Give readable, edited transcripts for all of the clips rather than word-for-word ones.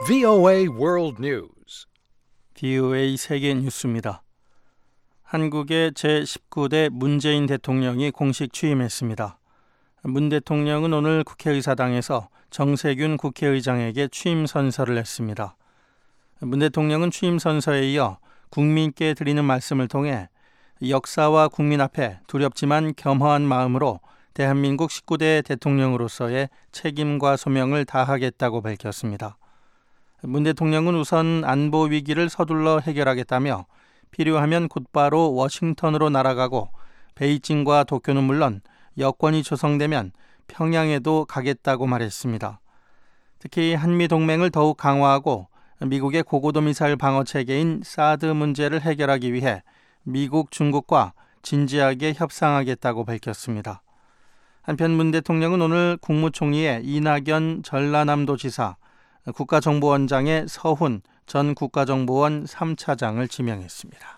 VOA World News. VOA 세계 뉴스입니다. 한국의 제19대 문재인 대통령이 공식 취임했습니다. 문 대통령은 오늘 국회의사당에서 정세균 국회의장에게 취임 선서를 했습니다. 문 대통령은 취임 선서에 이어 국민께 드리는 말씀을 통해 역사와 국민 앞에 두렵지만 겸허한 마음으로 대한민국 19대 대통령으로서의 책임과 소명을 다하겠다고 밝혔습니다. 문 대통령은 우선 안보 위기를 서둘러 해결하겠다며 필요하면 곧바로 워싱턴으로 날아가고 베이징과 도쿄는 물론 여건이 조성되면 평양에도 가겠다고 말했습니다. 특히 한미 동맹을 더욱 강화하고 미국의 고고도 미사일 방어 체계인 사드 문제를 해결하기 위해 미국, 중국과 진지하게 협상하겠다고 밝혔습니다. 한편 문 대통령은 오늘 국무총리의 이낙연 전라남도지사, 국가정보원장의 서훈 전 국가정보원 3차장을 지명했습니다.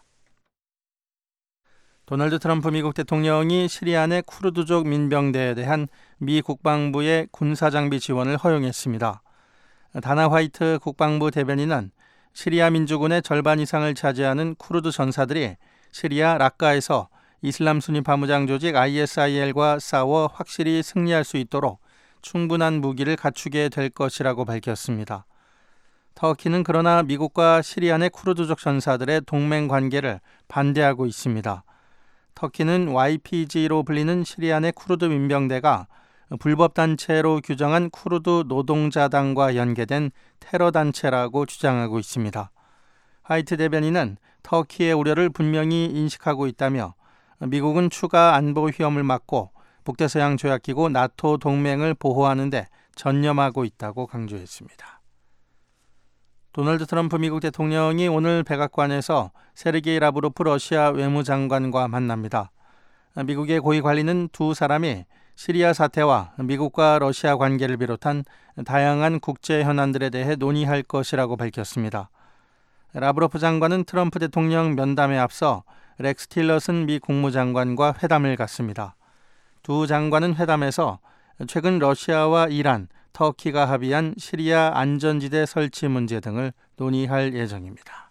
도널드 트럼프 미국 대통령이 시리아 내 쿠르드족 민병대에 대한 미 국방부의 군사장비 지원을 허용했습니다. 다나 화이트 국방부 대변인은 시리아 민주군의 절반 이상을 차지하는 쿠르드 전사들이 시리아 락카에서 이슬람 순위 파무장 조직 ISIL과 싸워 확실히 승리할 수 있도록 충분한 무기를 갖추게 될 것이라고 밝혔습니다. 터키는 그러나 미국과 시리아 내 쿠르드족 전사들의 동맹 관계를 반대하고 있습니다. 터키는 YPG로 불리는 시리아 내 쿠르드 민병대가 불법 단체로 규정한 쿠르드 노동자당과 연계된 테러 단체라고 주장하고 있습니다. 화이트 대변인은 터키의 우려를 분명히 인식하고 있다며 미국은 추가 안보 위험을 막고 북대서양 조약기구 나토 동맹을 보호하는 데 전념하고 있다고 강조했습니다. 도널드 트럼프 미국 대통령이 오늘 백악관에서 세르게이 라브로프 러시아 외무장관과 만납니다. 미국의 고위 관리는 두 사람이 시리아 사태와 미국과 러시아 관계를 비롯한 다양한 국제 현안들에 대해 논의할 것이라고 밝혔습니다. 라브로프 장관은 트럼프 대통령 면담에 앞서 렉스 틸러슨 미 국무장관과 회담을 갖습니다. 두 장관은 회담에서 최근 러시아와 이란, 터키가 합의한 시리아 안전지대 설치 문제 등을 논의할 예정입니다.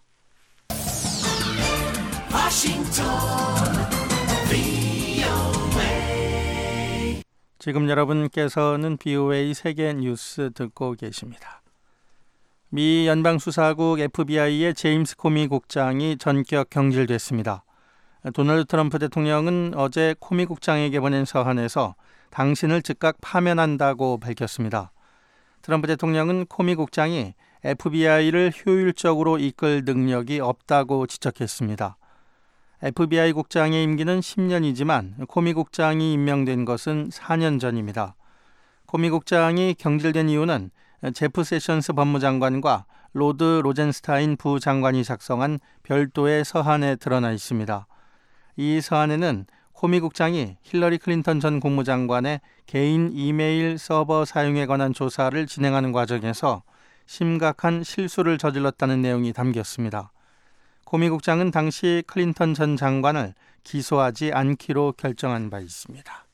지금 여러분께서는 BOA 세계 뉴스 듣고 계십니다. 미 연방수사국 FBI의 제임스 코미 국장이 전격 경질됐습니다. 도널드 트럼프 대통령은 어제 코미 국장에게 보낸 서한에서 당신을 즉각 파면한다고 밝혔습니다. 트럼프 대통령은 코미 국장이 FBI를 효율적으로 이끌 능력이 없다고 지적했습니다. FBI 국장의 임기는 10년이지만 코미 국장이 임명된 것은 4년 전입니다. 코미 국장이 경질된 이유는 제프 세션스 법무장관과 로드 로젠스타인 부장관이 작성한 별도의 서한에 드러나 있습니다. 이 서한에는 코미 국장이 힐러리 클린턴 전 국무장관의 개인 이메일 서버 사용에 관한 조사를 진행하는 과정에서 심각한 실수를 저질렀다는 내용이 담겼습니다. 코미 국장은 당시 클린턴 전 장관을 기소하지 않기로 결정한 바 있습니다.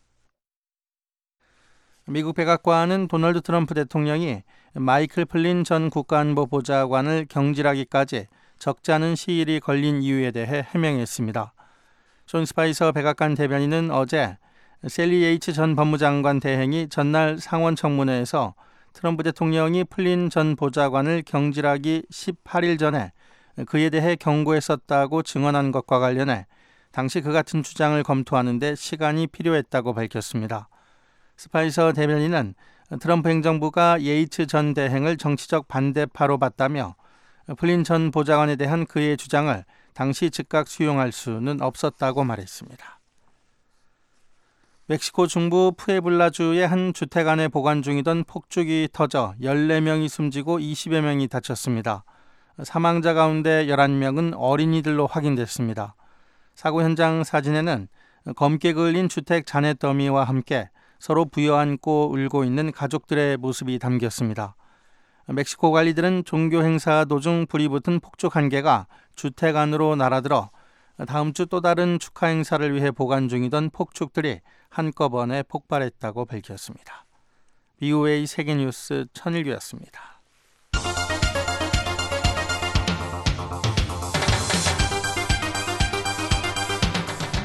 미국 백악관은 도널드 트럼프 대통령이 마이클 플린 전 국가안보보좌관을 경질하기까지 적지 않은 시일이 걸린 이유에 대해 해명했습니다. 존 스파이서 백악관 대변인은 어제 셀리 H 전 법무장관 대행이 전날 상원 청문회에서 트럼프 대통령이 플린 전 보좌관을 경질하기 18일 전에 그에 대해 경고했었다고 증언한 것과 관련해 당시 그 같은 주장을 검토하는 데 시간이 필요했다고 밝혔습니다. 스파이서 대변인은 트럼프 행정부가 예이츠 전 대행을 정치적 반대파로 봤다며 플린 전 보좌관에 대한 그의 주장을 당시 즉각 수용할 수는 없었다고 말했습니다. 멕시코 중부 푸에블라주의 한 주택 안에 보관 중이던 폭죽이 터져 14명이 숨지고 20여 명이 다쳤습니다. 사망자 가운데 11명은 어린이들로 확인됐습니다. 사고 현장 사진에는 검게 그을린 주택 잔해 더미와 함께 서로 부여안고 울고 있는 가족들의 모습이 담겼습니다. 멕시코 관리들은 종교 행사 도중 불이 붙은 폭죽 한 개가 주택 안으로 날아들어 다음 주 또 다른 축하 행사를 위해 보관 중이던 폭죽들이 한꺼번에 폭발했다고 밝혔습니다. BOA 세계뉴스 천일규였습니다.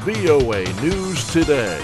VOA News Today.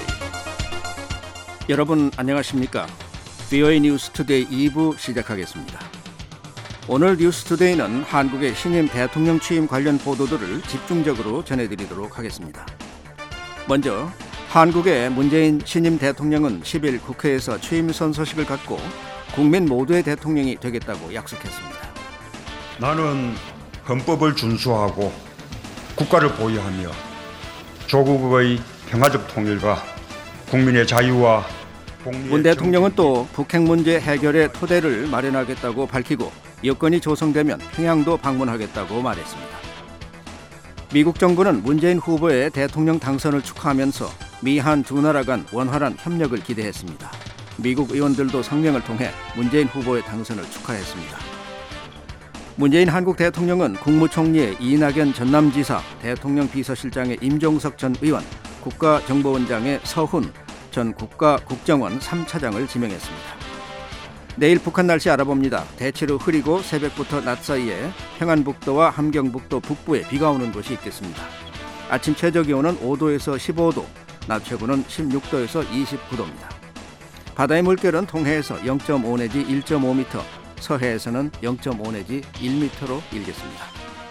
여러분 안녕하십니까? VOA 뉴스 투데이 2부 시작하겠습니다. 오늘 뉴스 투데이는 한국의 신임 대통령 취임 관련 보도들을 집중적으로 전해드리도록 하겠습니다. 먼저 한국의 문재인 신임 대통령은 10일 국회에서 취임 선서식을 갖고 국민 모두의 대통령이 되겠다고 약속했습니다. 나는 헌법을 준수하고 국가를 보유하며 조국의 평화적 통일과 국민의 자유와 문 대통령은 또 북핵 문제 해결의 토대를 마련하겠다고 밝히고 여건이 조성되면 평양도 방문하겠다고 말했습니다. 미국 정부는 문재인 후보의 대통령 당선을 축하하면서 미한 두 나라 간 원활한 협력을 기대했습니다. 미국 의원들도 성명을 통해 문재인 후보의 당선을 축하했습니다. 문재인 한국 대통령은 국무총리의 이낙연 전남지사, 대통령 비서실장의 임종석 전 의원, 국가정보원장의 서훈 전 국가국정원 3차장을 지명했습니다. 내일 북한 날씨 알아봅니다. 대체로 흐리고 새벽부터 낮 사이에 평안북도와 함경북도 북부에 비가 오는 곳이 있겠습니다. 아침 최저기온은 5도에서 15도, 낮 최고는 16도에서 29도입니다. 바다의 물결은 동해에서 0.5 내지 1.5m, 서해에서는 0.5 내지 1m로 일겠습니다.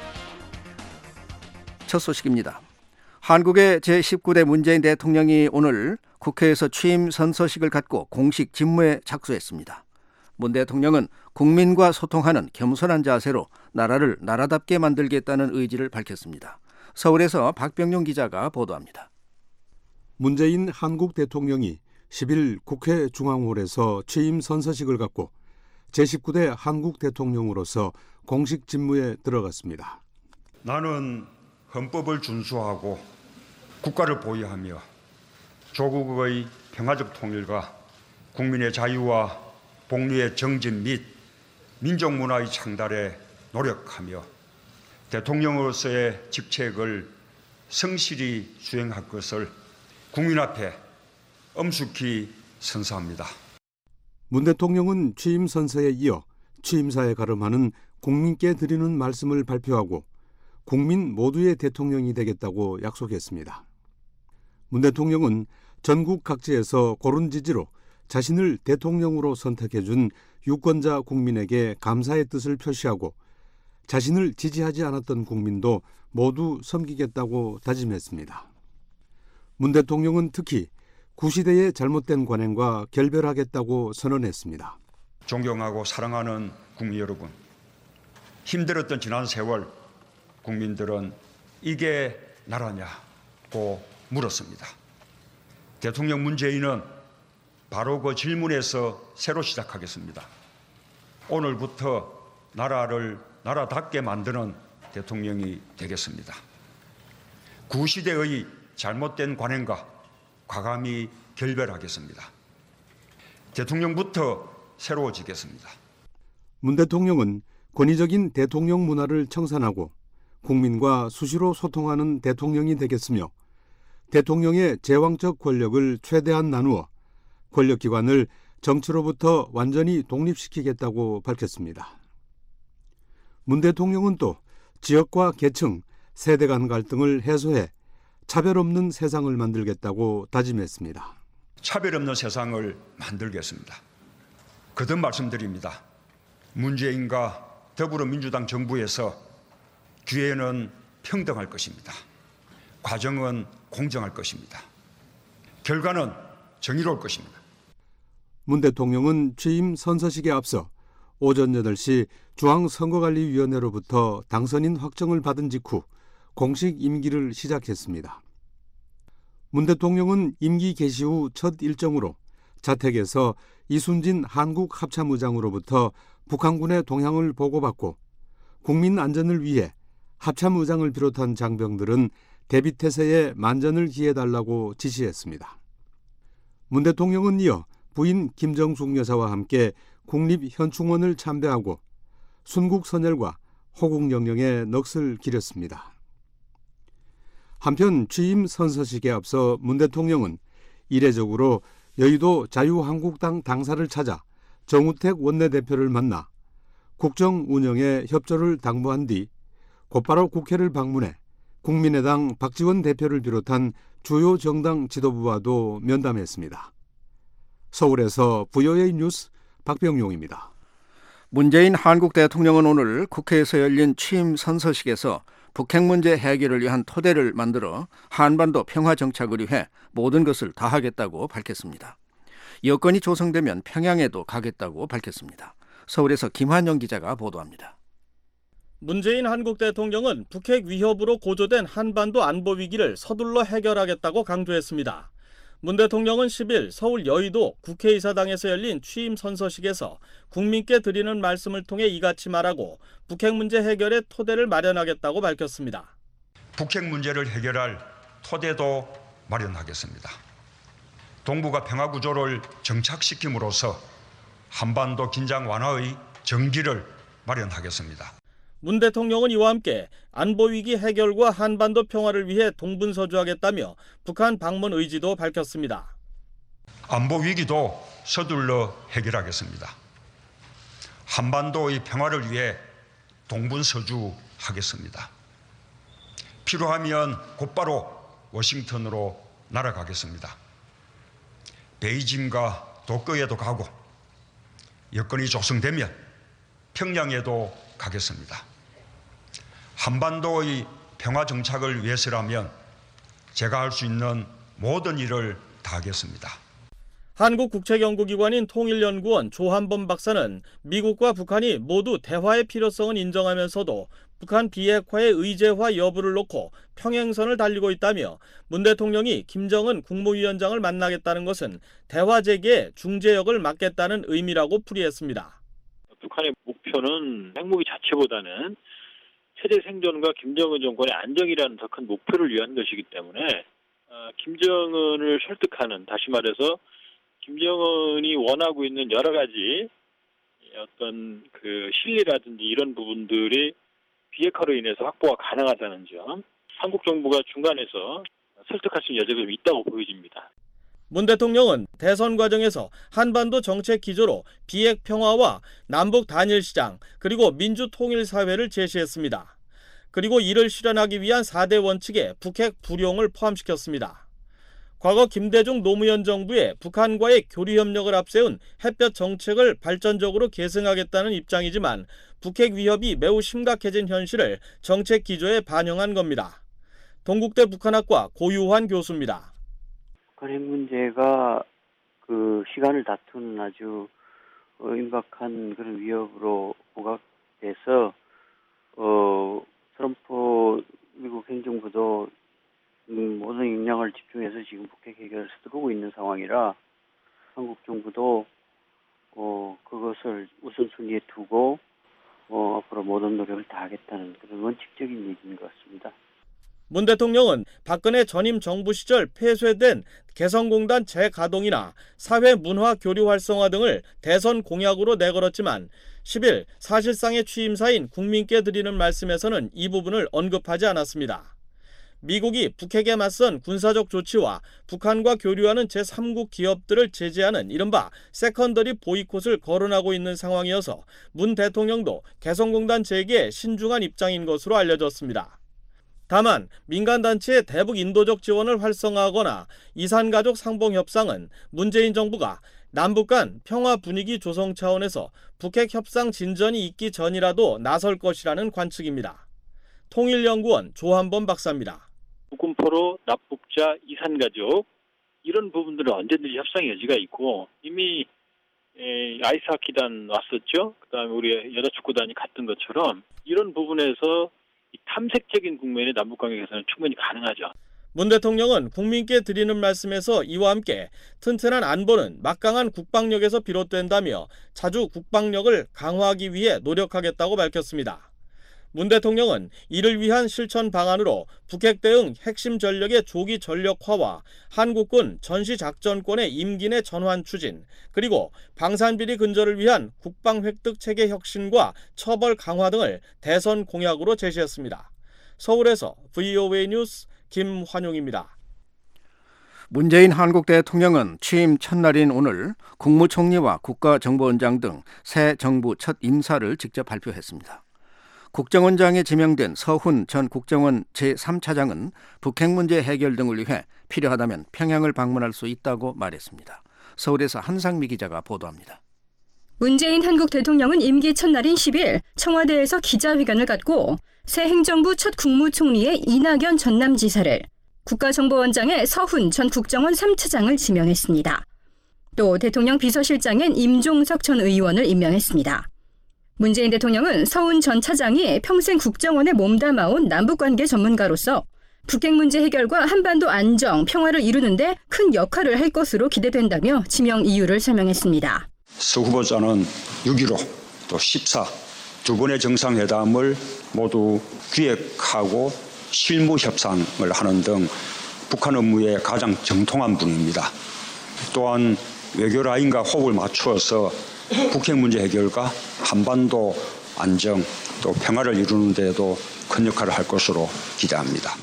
첫 소식입니다. 한국의 제19대 문재인 대통령이 오늘 국회에서 취임 선서식을 갖고 공식 직무에 착수했습니다. 문 대통령은 국민과 소통하는 겸손한 자세로 나라를 나라답게 만들겠다는 의지를 밝혔습니다. 서울에서 박병용 기자가 보도합니다. 문재인 한국 대통령이 10일 국회 중앙홀에서 취임 선서식을 갖고 제19대 한국 대통령으로서 공식 직무에 들어갔습니다. 나는 헌법을 준수하고 국가를 보유하며 조국의 평화적 통일과 국민의 자유와 복리의 정진 및 민족 문화의 창달에 노력하며 대통령으로서의 직책을 성실히 수행할 것을 국민 앞에 엄숙히 선서합니다. 문 대통령은 취임 선서에 이어 취임사에 가름하는 국민께 드리는 말씀을 발표하고 국민 모두의 대통령이 되겠다고 약속했습니다. 문 대통령은 전국 각지에서 고른 지지로 자신을 대통령으로 선택해준 유권자 국민에게 감사의 뜻을 표시하고 자신을 지지하지 않았던 국민도 모두 섬기겠다고 다짐했습니다. 문 대통령은 특히 구시대의 잘못된 관행과 결별하겠다고 선언했습니다. 존경하고 사랑하는 국민 여러분, 힘들었던 지난 세월 국민들은 이게 나라냐고 물었습니다. 대통령 문재인은 바로 그 질문에서 새로 시작하겠습니다. 오늘부터 나라를 나라답게 만드는 대통령이 되겠습니다. 구시대의 잘못된 관행과 과감히 결별하겠습니다. 대통령부터 새로워지겠습니다. 문 대통령은 권위적인 대통령 문화를 청산하고 국민과 수시로 소통하는 대통령이 되겠으며 대통령의 제왕적 권력을 최대한 나누어 권력기관을 정치로부터 완전히 독립시키겠다고 밝혔습니다. 문 대통령은 또 지역과 계층, 세대 간 갈등을 해소해 차별 없는 세상을 만들겠다고 다짐했습니다. 차별 없는 세상을 만들겠습니다. 거듭 말씀드립니다. 문재인과 더불어민주당 정부에서 기회는 평등할 것입니다. 과정은 공정할 것입니다. 결과는 정의로울 것입니다. 문 대통령은 취임 선서식에 앞서 오전 8시 중앙선거관리위원회로부터 당선인 확정을 받은 직후 공식 임기를 시작했습니다. 문 대통령은 임기 개시 후 첫 일정으로 자택에서 이순진 한국합참의장으로부터 북한군의 동향을 보고받고 국민 안전을 위해 합참의장을 비롯한 장병들은 대비태세에 만전을 기해달라고 지시했습니다. 문 대통령은 이어 부인 김정숙 여사와 함께 국립현충원을 참배하고 순국선열과 호국영령의 넋을 기렸습니다. 한편 취임 선서식에 앞서 문 대통령은 이례적으로 여의도 자유한국당 당사를 찾아 정우택 원내대표를 만나 국정 운영에 협조를 당부한 뒤 곧바로 국회를 방문해 국민의당 박지원 대표를 비롯한 주요 정당 지도부와도 면담했습니다. 서울에서 VOA 뉴스 박병용입니다. 문재인 한국 대통령은 오늘 국회에서 열린 취임 선서식에서 북핵 문제 해결을 위한 토대를 만들어 한반도 평화 정착을 위해 모든 것을 다하겠다고 밝혔습니다. 여건이 조성되면 평양에도 가겠다고 밝혔습니다. 서울에서 김환영 기자가 보도합니다. 문재인 한국 대통령은 북핵 위협으로 고조된 한반도 안보 위기를 서둘러 해결하겠다고 강조했습니다. 문 대통령은 10일 서울 여의도 국회의사당에서 열린 취임 선서식에서 국민께 드리는 말씀을 통해 이같이 말하고 북핵 문제 해결의 토대를 마련하겠다고 밝혔습니다. 북핵 문제를 해결할 토대도 마련하겠습니다. 동북아 평화 구조를 정착시킴으로써 한반도 긴장 완화의 전기를 마련하겠습니다. 문 대통령은 이와 함께 안보위기 해결과 한반도 평화를 위해 동분서주하겠다며 북한 방문 의지도 밝혔습니다. 안보위기도 서둘러 해결하겠습니다. 한반도의 평화를 위해 동분서주하겠습니다. 필요하면 곧바로 워싱턴으로 날아가겠습니다. 베이징과 도쿄에도 가고 여건이 조성되면 평양에도 가겠습니다. 한반도의 평화 정착을 위해서라면 제가 할 수 있는 모든 일을 다하겠습니다. 한국국책연구기관인 통일연구원 조한범 박사는 미국과 북한이 모두 대화의 필요성은 인정하면서도 북한 비핵화의 의제화 여부를 놓고 평행선을 달리고 있다며 문 대통령이 김정은 국무위원장을 만나겠다는 것은 대화 재개에 중재역을 맡겠다는 의미라고 풀이했습니다. 북한의 목표는 핵무기 자체보다는 세계 생존과 김정은 정권의 안정이라는 더 큰 목표를 위한 것이기 때문에 김정은을 설득하는, 다시 말해서 김정은이 원하고 있는 여러 가지 어떤 그 실리라든지 이런 부분들이 비핵화로 인해서 확보가 가능하다는 점, 한국 정부가 중간에서 설득할 수 있는 여지가 좀 있다고 보여집니다. 문 대통령은 대선 과정에서 한반도 정책 기조로 비핵 평화와 남북 단일 시장 그리고 민주 통일 사회를 제시했습니다. 그리고 이를 실현하기 위한 4대 원칙에 북핵 불용을 포함시켰습니다. 과거 김대중 노무현 정부의 북한과의 교류 협력을 앞세운 햇볕 정책을 발전적으로 계승하겠다는 입장이지만 북핵 위협이 매우 심각해진 현실을 정책 기조에 반영한 겁니다. 동국대 북한학과 고유환 교수입니다. 북한 핵 문제가 그 시간을 다투는 아주 임박한 그런 위협으로 부각돼서 트럼프 미국 행정부도 모든 역량을 집중해서 지금 북핵 해결을 서두르고 있는 상황이라 한국 정부도 그것을 우선순위에 두고 앞으로 모든 노력을 다하겠다는 그런 원칙적인 얘기인 것 같습니다. 문 대통령은 박근혜 전임 정부 시절 폐쇄된 개성공단 재가동이나 사회 문화 교류 활성화 등을 대선 공약으로 내걸었지만 10일 사실상의 취임사인 국민께 드리는 말씀에서는 이 부분을 언급하지 않았습니다. 미국이 북핵에 맞선 군사적 조치와 북한과 교류하는 제3국 기업들을 제재하는 이른바 세컨더리 보이콧을 거론하고 있는 상황이어서 문 대통령도 개성공단 재개에 신중한 입장인 것으로 알려졌습니다. 다만 민간단체의 대북 인도적 지원을 활성화하거나 이산가족 상봉협상은 문재인 정부가 남북 간 평화 분위기 조성 차원에서 북핵 협상 진전이 있기 전이라도 나설 것이라는 관측입니다. 통일연구원 조한범 박사입니다. 국군포로 납북자 이산가족 이런 부분들은 언제든지 협상 여지가 있고 이미 아이스하키단 왔었죠. 그다음에 우리 여자축구단이 갔던 것처럼 이런 부분에서 탐색적인 국면의 남북관계 개선은 충분히 가능하죠. 문 대통령은 국민께 드리는 말씀에서 이와 함께 튼튼한 안보는 막강한 국방력에서 비롯된다며 자주 국방력을 강화하기 위해 노력하겠다고 밝혔습니다. 문 대통령은 이를 위한 실천 방안으로 북핵 대응 핵심 전력의 조기 전력화와 한국군 전시작전권의 임기 내 전환 추진, 그리고 방산비리 근절을 위한 국방 획득 체계 혁신과 처벌 강화 등을 대선 공약으로 제시했습니다. 서울에서 VOA 뉴스 김환용입니다. 문재인 한국 대통령은 취임 첫날인 오늘 국무총리와 국가정보원장 등 새 정부 첫 인사를 직접 발표했습니다. 국정원장에 지명된 서훈 전 국정원 제3차장은 북핵 문제 해결 등을 위해 필요하다면 평양을 방문할 수 있다고 말했습니다. 서울에서 한상미 기자가 보도합니다. 문재인 한국 대통령은 임기 첫날인 10일 청와대에서 기자회견을 갖고 새 행정부 첫 국무총리의 이낙연 전남지사를, 국가정보원장에 서훈 전 국정원 3차장을 지명했습니다. 또 대통령 비서실장엔 임종석 전 의원을 임명했습니다. 문재인 대통령은 서훈 전 차장이 평생 국정원에 몸담아온 남북관계 전문가로서 북핵 문제 해결과 한반도 안정, 평화를 이루는데 큰 역할을 할 것으로 기대된다며 지명 이유를 설명했습니다. 서 후보자는 6.15, 또 14 두 번의 정상회담을 모두 기획하고 실무 협상을 하는 등 북한 업무에 가장 정통한 분입니다. 또한 외교 라인과 호흡을 맞추어서 북핵 문제 해결과 한반도 안정 또 평화를 이루는 데에도 큰 역할을 할 것으로 기대합니다.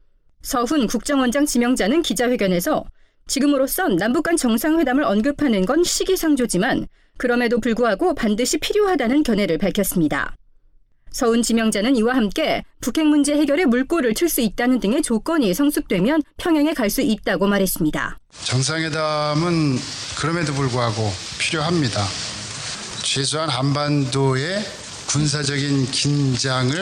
서훈 국정원장 지명자는 기자회견에서 지금으로선 남북 간 정상회담을 언급하는 건 시기상조지만 그럼에도 불구하고 반드시 필요하다는 견해를 밝혔습니다. 서훈 지명자는 이와 함께 북핵 문제 해결에 물꼬를 틀 수 있다는 등의 조건이 성숙되면 평양에 갈 수 있다고 말했습니다. 정상회담은 그럼에도 불구하고 필요합니다. 최소한 한반도의 군사적인 긴장을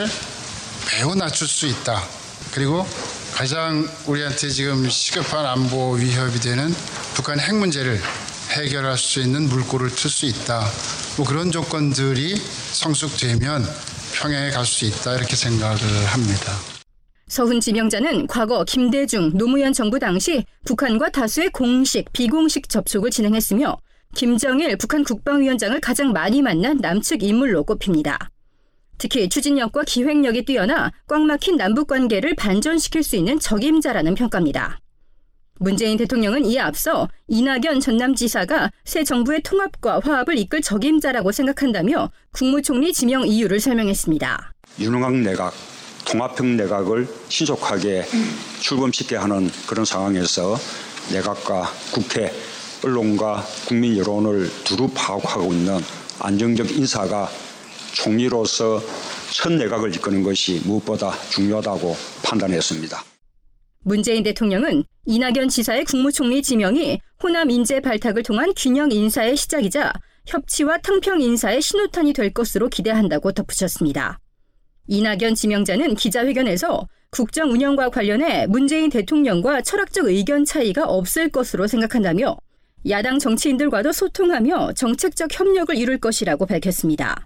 매우 낮출 수 있다. 그리고 가장 우리한테 지금 시급한 안보 위협이 되는 북한 핵 문제를 해결할 수 있는 물꼬를 틀 수 있다. 그런 조건들이 성숙되면 평양에 갈 수 있다 이렇게 생각을 합니다. 서훈 지명자는 과거 김대중, 노무현 정부 당시 북한과 다수의 공식, 비공식 접촉을 진행했으며 김정일 북한 국방위원장을 가장 많이 만난 남측 인물로 꼽힙니다. 특히 추진력과 기획력이 뛰어나 꽉 막힌 남북관계를 반전시킬 수 있는 적임자라는 평가입니다. 문재인 대통령은 이에 앞서 이낙연 전남지사가 새 정부의 통합과 화합을 이끌 적임자라고 생각한다며 국무총리 지명 이유를 설명했습니다. 윤흥학 내각, 통합형 내각을 신속하게 출범시켜야 하는 그런 상황에서 내각과 국회, 언론과 국민 여론을 두루 파악하고 있는 안정적 인사가 총리로서 첫 내각을 이끄는 것이 무엇보다 중요하다고 판단했습니다. 문재인 대통령은 이낙연 지사의 국무총리 지명이 호남 인재 발탁을 통한 균형 인사의 시작이자 협치와 탕평 인사의 신호탄이 될 것으로 기대한다고 덧붙였습니다. 이낙연 지명자는 기자회견에서 국정 운영과 관련해 문재인 대통령과 철학적 의견 차이가 없을 것으로 생각한다며 야당 정치인들과도 소통하며 정책적 협력을 이룰 것이라고 밝혔습니다.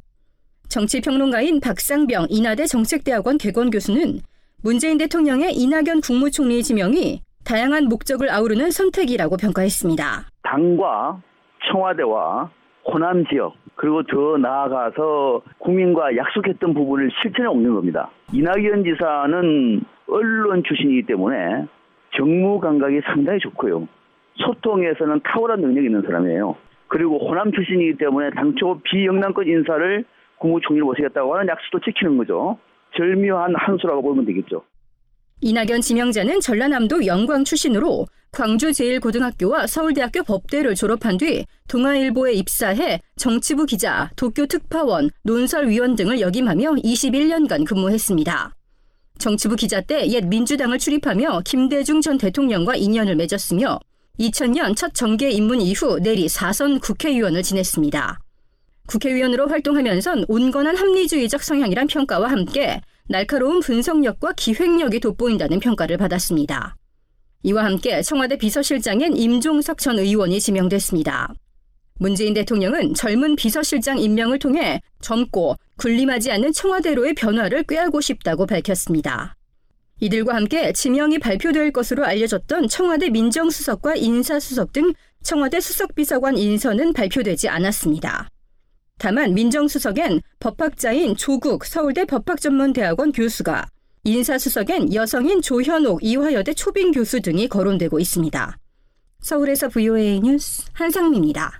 정치평론가인 박상병 인하대 정책대학원 개건 교수는 문재인 대통령의 이낙연 국무총리 지명이 다양한 목적을 아우르는 선택이라고 평가했습니다. 당과 청와대와 호남 지역 그리고 더 나아가서 국민과 약속했던 부분을 실천에 옮긴 겁니다. 이낙연 지사는 언론 출신이기 때문에 정무 감각이 상당히 좋고요. 소통에서는 탁월한 능력이 있는 사람이에요. 그리고 호남 출신이기 때문에 당초 비영남권 인사를 국무총리를 모시겠다고 하는 약속도 지키는 거죠. 절묘한 한 수라고 보면 되겠죠. 이낙연 지명자는 전라남도 영광 출신으로 광주제일고등학교와 서울대학교 법대를 졸업한 뒤 동아일보에 입사해 정치부 기자, 도쿄 특파원, 논설위원 등을 역임하며 21년간 근무했습니다. 정치부 기자 때 옛 민주당을 출입하며 김대중 전 대통령과 인연을 맺었으며 2000년 첫 정계 입문 이후 내리 4선 국회의원을 지냈습니다. 국회의원으로 활동하면선 온건한 합리주의적 성향이란 평가와 함께 날카로운 분석력과 기획력이 돋보인다는 평가를 받았습니다. 이와 함께 청와대 비서실장엔 임종석 전 의원이 지명됐습니다. 문재인 대통령은 젊은 비서실장 임명을 통해 젊고 군림하지 않는 청와대로의 변화를 꾀하고 싶다고 밝혔습니다. 이들과 함께 지명이 발표될 것으로 알려졌던 청와대 민정수석과 인사수석 등 청와대 수석비서관 인선은 발표되지 않았습니다. 다만 민정수석엔 법학자인 조국 서울대 법학전문대학원 교수가, 인사수석엔 여성인 조현옥 이화여대 초빙 교수 등이 거론되고 있습니다. 서울에서 VOA 뉴스 한상미입니다.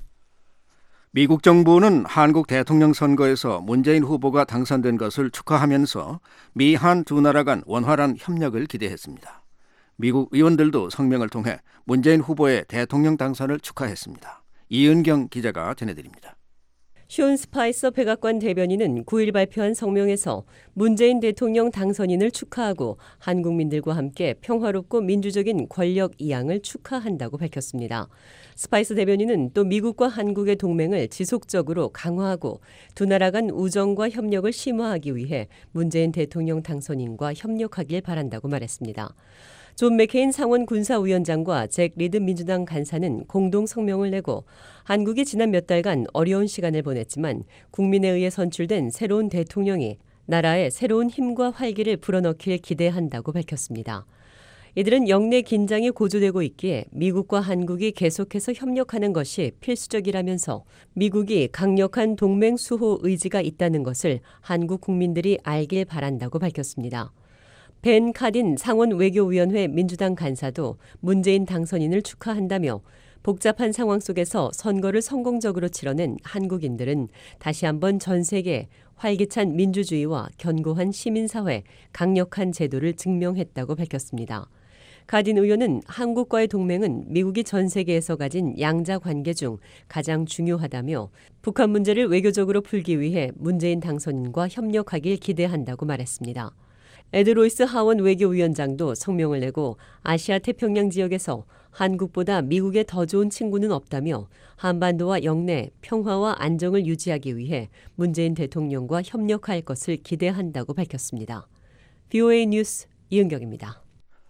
미국 정부는 한국 대통령 선거에서 문재인 후보가 당선된 것을 축하하면서 미한 두 나라 간 원활한 협력을 기대했습니다. 미국 의원들도 성명을 통해 문재인 후보의 대통령 당선을 축하했습니다. 이은경 기자가 전해드립니다. 숀 스파이서 백악관 대변인은 9일 발표한 성명에서 문재인 대통령 당선인을 축하하고 한국민들과 함께 평화롭고 민주적인 권력 이양을 축하한다고 밝혔습니다. 스파이서 대변인은 또 미국과 한국의 동맹을 지속적으로 강화하고 두 나라 간 우정과 협력을 심화하기 위해 문재인 대통령 당선인과 협력하길 바란다고 말했습니다. 존 맥케인 상원 군사위원장과 잭 리드 민주당 간사는 공동 성명을 내고 한국이 지난 몇 달간 어려운 시간을 보냈지만 국민에 의해 선출된 새로운 대통령이 나라에 새로운 힘과 활기를 불어넣길 기대한다고 밝혔습니다. 이들은 영내 긴장이 고조되고 있기에 미국과 한국이 계속해서 협력하는 것이 필수적이라면서 미국이 강력한 동맹 수호 의지가 있다는 것을 한국 국민들이 알길 바란다고 밝혔습니다. 벤 카딘 상원 외교위원회 민주당 간사도 문재인 당선인을 축하한다며 복잡한 상황 속에서 선거를 성공적으로 치러낸 한국인들은 다시 한번 전 세계에 활기찬 민주주의와 견고한 시민사회, 강력한 제도를 증명했다고 밝혔습니다. 카딘 의원은 한국과의 동맹은 미국이 전 세계에서 가진 양자 관계 중 가장 중요하다며 북한 문제를 외교적으로 풀기 위해 문재인 당선인과 협력하길 기대한다고 말했습니다. 에드 로이스 하원 외교위원장도 성명을 내고 아시아 태평양 지역에서 한국보다 미국에 더 좋은 친구는 없다며 한반도와 영내 평화와 안정을 유지하기 위해 문재인 대통령과 협력할 것을 기대한다고 밝혔습니다. VOA 뉴스 이은경입니다.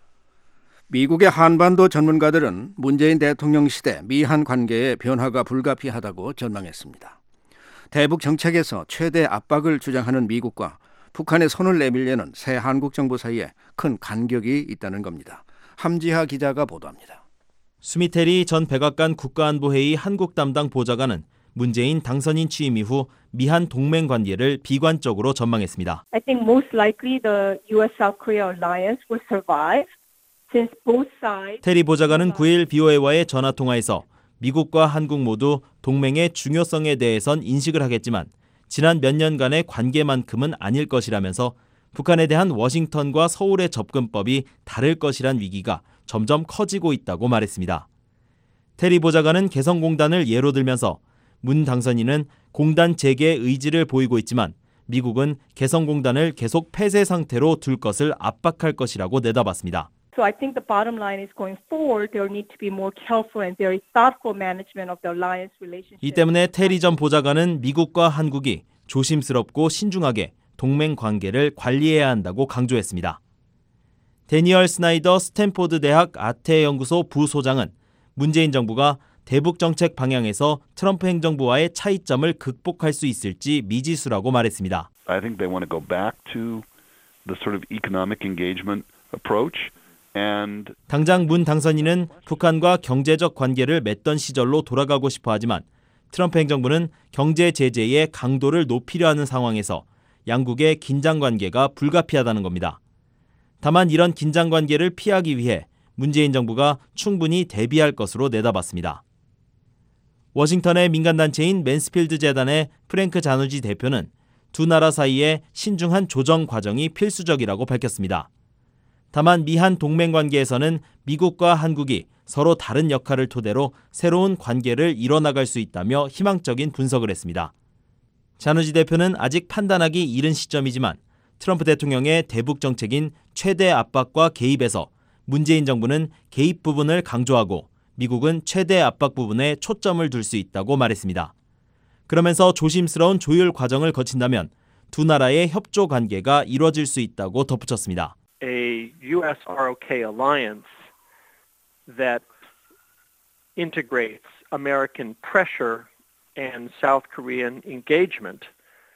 미국의 한반도 전문가들은 문재인 대통령 시대 미한 관계의 변화가 불가피하다고 전망했습니다. 대북 정책에서 최대 압박을 주장하는 미국과 북한의 손을 내밀려는 새 한국 정부 사이에 큰 간격이 있다는 겁니다. 함지하 기자가 보도합니다. 수미테리 전 백악관 국가안보회의 한국 담당 보좌관은 문재인 당선인 취임 이후 미한 동맹 관계를 비관적으로 전망했습니다. I think most likely the U.S.-South Korea alliance will survive since both sides. 테리 보좌관은 9일 BOA와의 전화통화에서 미국과 한국 모두 동맹의 중요성에 대해선 인식을 하겠지만 지난 몇 년간의 관계만큼은 아닐 것이라면서 북한에 대한 워싱턴과 서울의 접근법이 다를 것이란 위기가 점점 커지고 있다고 말했습니다. 테리 보좌관은 개성공단을 예로 들면서 문 당선인은 공단 재개 의지를 보이고 있지만 미국은 개성공단을 계속 폐쇄 상태로 둘 것을 압박할 것이라고 내다봤습니다. So I think the bottom line is going forward, there need to be more careful and very thoughtful management of the alliance relationship. 이 때문에 테리 전 보좌관은 미국과 한국이 조심스럽고 신중하게 동맹 관계를 관리해야 한다고 강조했습니다. 데니얼 스나이더 스탠포드 대학 아태 연구소 부소장은 문재인 정부가 대북 정책 방향에서 트럼프 행정부와의 차이점을 극복할 수 있을지 미지수라고 말했습니다. I think they want to go back to the sort of economic engagement approach. 당장 문 당선인은 북한과 경제적 관계를 맺던 시절로 돌아가고 싶어 하지만 트럼프 행정부는 경제 제재의 강도를 높이려 하는 상황에서 양국의 긴장 관계가 불가피하다는 겁니다. 다만 이런 긴장 관계를 피하기 위해 문재인 정부가 충분히 대비할 것으로 내다봤습니다. 워싱턴의 민간단체인 맨스필드 재단의 프랭크 자누지 대표는 두 나라 사이에 신중한 조정 과정이 필수적이라고 밝혔습니다. 다만 미한 동맹 관계에서는 미국과 한국이 서로 다른 역할을 토대로 새로운 관계를 이뤄나갈 수 있다며 희망적인 분석을 했습니다. 자누지 대표는 아직 판단하기 이른 시점이지만 트럼프 대통령의 대북 정책인 최대 압박과 개입에서 문재인 정부는 개입 부분을 강조하고 미국은 최대 압박 부분에 초점을 둘 수 있다고 말했습니다. 그러면서 조심스러운 조율 과정을 거친다면 두 나라의 협조 관계가 이뤄질 수 있다고 덧붙였습니다. A U.S.-ROK alliance that integrates American pressure and South Korean engagement.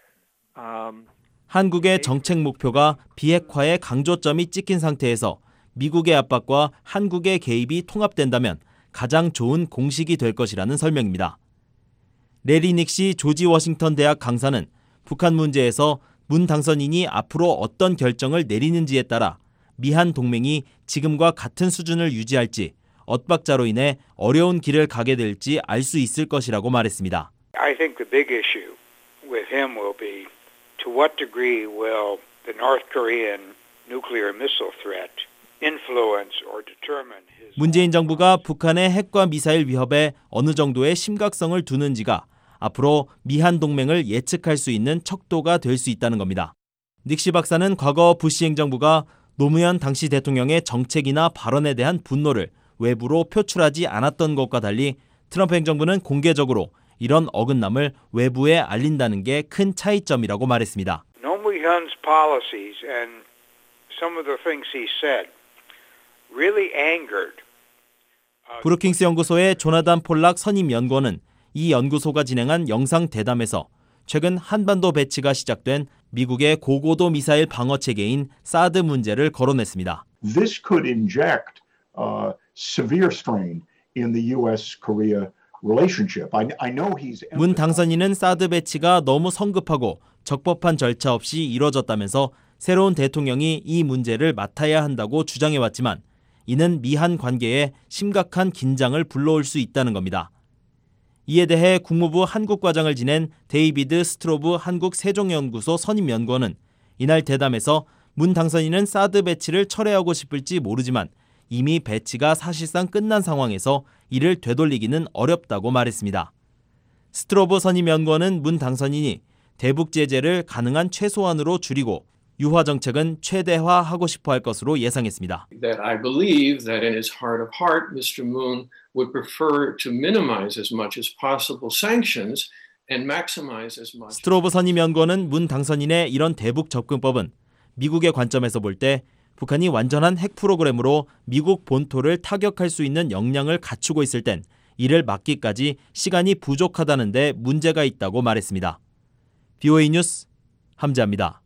한국의 정책 목표가 비핵화의 강조점이 찍힌 상태에서 미국의 압박과 한국의 개입이 통합된다면 가장 좋은 공식이 될 것이라는 설명입니다. 레리 닉시 조지 워싱턴 대학 강사는 북한 문제에서 문 당선인이 앞으로 어떤 결정을 내리는지에 따라 미한 동맹이 지금과 같은 수준을 유지할지 엇박자로 인해 어려운 길을 가게 될지 알 수 있을 것이라고 말했습니다. I think the big issue with him will be to what degree will the North Korean nuclear missile threat influence or determine his. 문재인 정부가 북한의 핵과 미사일 위협에 어느 정도의 심각성을 두는지가 앞으로 미한 동맹을 예측할 수 있는 척도가 될 수 있다는 겁니다. 닉시 박사는 과거 부시 행정부가 노무현 당시 대통령의 정책이나 발언에 대한 분노를 외부로 표출하지 않았던 것과 달리 트럼프 행정부는 공개적으로 이런 어긋남을 외부에 알린다는 게 큰 차이점이라고 말했습니다. 노무현's policies and some of the things he said really angered. 브루킹스 연구소의 조나단 폴락 선임 연구원은 이 연구소가 진행한 영상 대담에서 최근 한반도 배치가 시작된 미국의 고고도 미사일 방어 체계인 사드 문제를 거론했습니다. This could inject severe strain in the U.S.-Korea relationship. I know he's. 문 당선인은 사드 배치가 너무 성급하고 적법한 절차 없이 이뤄졌다면서 새로운 대통령이 이 문제를 맡아야 한다고 주장해왔지만 이는 미한 관계에 심각한 긴장을 불러올 수 있다는 겁니다. 이에 대해 국무부 한국과장을 지낸 데이비드 스트로브 한국세종연구소 선임연구원은 이날 대담에서 문 당선인은 사드 배치를 철회하고 싶을지 모르지만 이미 배치가 사실상 끝난 상황에서 이를 되돌리기는 어렵다고 말했습니다. 스트로브 선임연구원은 문 당선인이 대북 제재를 가능한 최소한으로 줄이고 유화 정책은 최대화하고 싶어 할 것으로 예상했습니다. That I believe that in his heart of heart, Mr. Moon would prefer to minimize as much as possible sanctions and maximize as much. 스트로브 선임연구원은 문 당선인의 이런 대북 접근법은 미국의 관점에서 볼 때 북한이 완전한 핵 프로그램으로 미국 본토를 타격할 수 있는 역량을 갖추고 있을 땐 이를 막기까지 시간이 부족하다는 데 문제가 있다고 말했습니다. BOA 뉴스 함재합니다.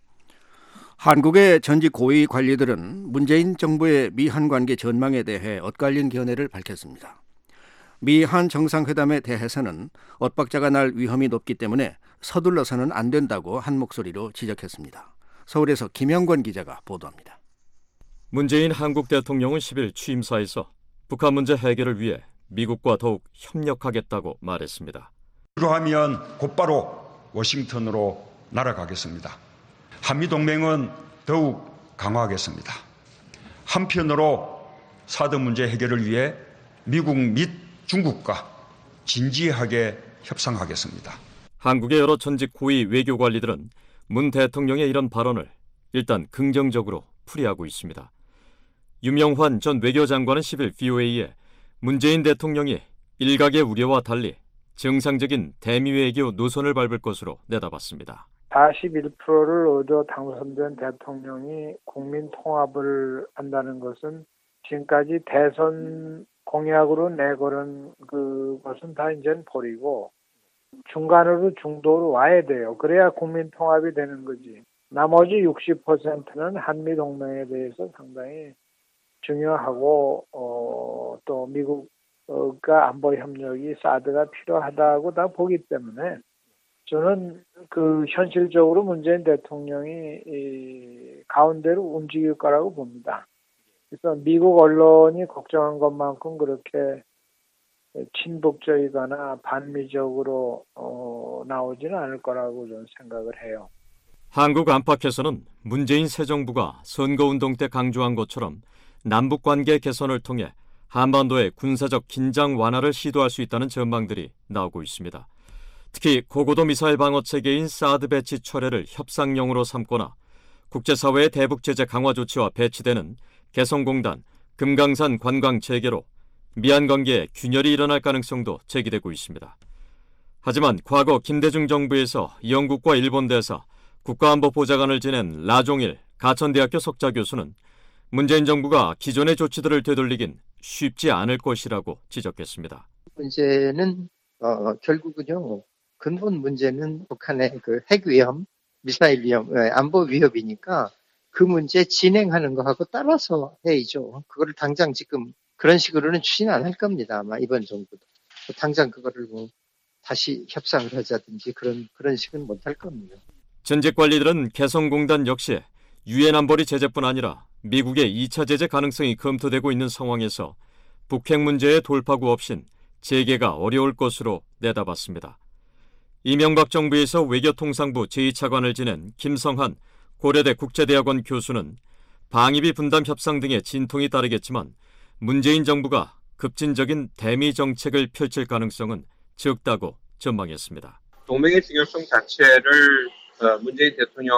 한국의 전직 고위 관리들은 문재인 정부의 미한 관계 전망에 대해 엇갈린 견해를 밝혔습니다. 미한 정상회담에 대해서는 엇박자가 날 위험이 높기 때문에 서둘러서는 안 된다고 한 목소리로 지적했습니다. 서울에서 김영권 기자가 보도합니다. 문재인 한국 대통령은 10일 취임사에서 북한 문제 해결을 위해 미국과 더욱 협력하겠다고 말했습니다. 그러하면 곧바로 워싱턴으로 날아가겠습니다. 한미동맹은 더욱 강화하겠습니다. 한편으로 사드 문제 해결을 위해 미국 및 중국과 진지하게 협상하겠습니다. 한국의 여러 전직 고위 외교 관리들은 문 대통령의 이런 발언을 일단 긍정적으로 풀이하고 있습니다. 유명환 전 외교장관은 10일 VOA에 문재인 대통령이 일각의 우려와 달리 정상적인 대미 외교 노선을 밟을 것으로 내다봤습니다. 41%를 얻어 당선된 대통령이 국민 통합을 한다는 것은 지금까지 대선 공약으로 내걸은 그것은 다 이제는 버리고 중간으로 중도로 와야 돼요. 그래야 국민 통합이 되는 거지. 나머지 60%는 한미 동맹에 대해서 상당히 중요하고 또 미국과 안보 협력이 사드가 필요하다고 다 보기 때문에 저는 현실적으로 문재인 대통령이 가운데로 움직일 거라고 봅니다. 그래서 미국 언론이 걱정한 것만큼 그렇게 친북적이거나 반미적으로 나오지는 않을 거라고 저는 생각을 해요. 한국 안팎에서는 문재인 새 정부가 선거운동 때 강조한 것처럼 남북관계 개선을 통해 한반도의 군사적 긴장 완화를 시도할 수 있다는 전망들이 나오고 있습니다. 특히 고고도 미사일 방어 체계인 사드 배치 철회를 협상용으로 삼거나 국제사회의 대북 제재 강화 조치와 배치되는 개성공단, 금강산 관광 재개로 미한 관계에 균열이 일어날 가능성도 제기되고 있습니다. 하지만 과거 김대중 정부에서 영국과 일본 대사, 국가안보보좌관을 지낸 라종일 가천대학교 석좌 교수는 문재인 정부가 기존의 조치들을 되돌리긴 쉽지 않을 것이라고 지적했습니다. 문제는 결국은요. 근본 문제는 북한의 핵 위험, 미사일 위험, 안보 위협이니까 그 문제 진행하는 거하고 따라서 해야죠. 그거를 당장 지금 그런 식으로는 추진 안 할 겁니다. 아마 이번 정부도. 당장 그거를 다시 협상을 하자든지 그런 식은 못 할 겁니다. 전직 관리들은 개성공단 역시 유엔 안보리 제재뿐 아니라 미국의 2차 제재 가능성이 검토되고 있는 상황에서 북핵 문제의 돌파구 없인 재개가 어려울 것으로 내다봤습니다. 이명박 정부에서 외교통상부 제2차관을 지낸 김성한 고려대 국제대학원 교수는 방위비 분담 협상 등의 진통이 따르겠지만 문재인 정부가 급진적인 대미 정책을 펼칠 가능성은 적다고 전망했습니다. 동맹의 중요성 자체를 문재인 대통령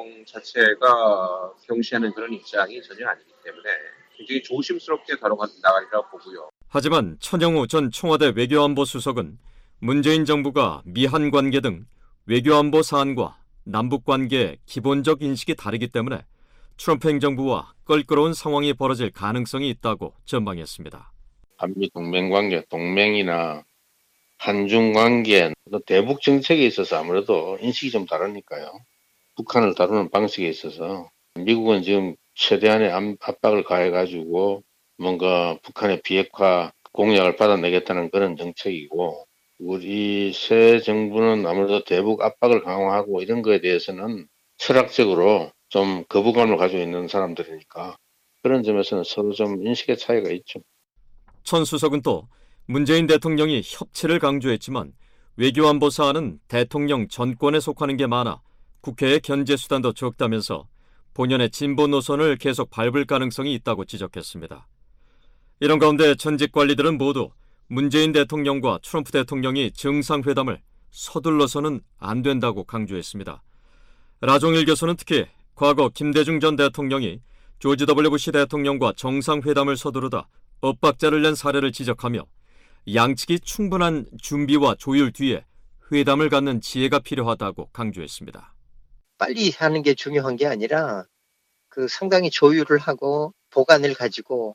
자체가 경시하는 그런 입장이 전혀 아니기 때문에 굉장히 조심스럽게 다뤄나가리라고 보고요. 하지만 천영우 전 청와대 외교안보 수석은 문재인 정부가 미한 관계 등 외교안보 사안과 남북 관계의 기본적 인식이 다르기 때문에 트럼프 행정부와 껄끄러운 상황이 벌어질 가능성이 있다고 전망했습니다. 한미 동맹 관계, 동맹이나 한중 관계, 대북 정책에 있어서 아무래도 인식이 좀 다르니까요. 북한을 다루는 방식에 있어서 미국은 지금 최대한의 압박을 가해가지고 뭔가 북한의 비핵화 공약을 받아내겠다는 그런 정책이고, 우리 새 정부는 아무래도 대북 압박을 강화하고 이런 거에 대해서는 철학적으로 좀 거부감을 가지고 있는 사람들이니까 그런 점에서는 서로 좀 인식의 차이가 있죠. 천 수석은 또 문재인 대통령이 협치를 강조했지만 외교안보 사안은 대통령 전권에 속하는 게 많아 국회의 견제 수단도 적다면서 본연의 진보 노선을 계속 밟을 가능성이 있다고 지적했습니다. 이런 가운데 전직 관리들은 모두 문재인 대통령과 트럼프 대통령이 정상회담을 서둘러서는 안 된다고 강조했습니다. 라종일 교수는 특히 과거 김대중 전 대통령이 조지 W. 부시 대통령과 정상회담을 서두르다 엇박자를 낸 사례를 지적하며 양측이 충분한 준비와 조율 뒤에 회담을 갖는 지혜가 필요하다고 강조했습니다. 빨리 하는 게 중요한 게 아니라 상당히 조율을 하고 보관을 가지고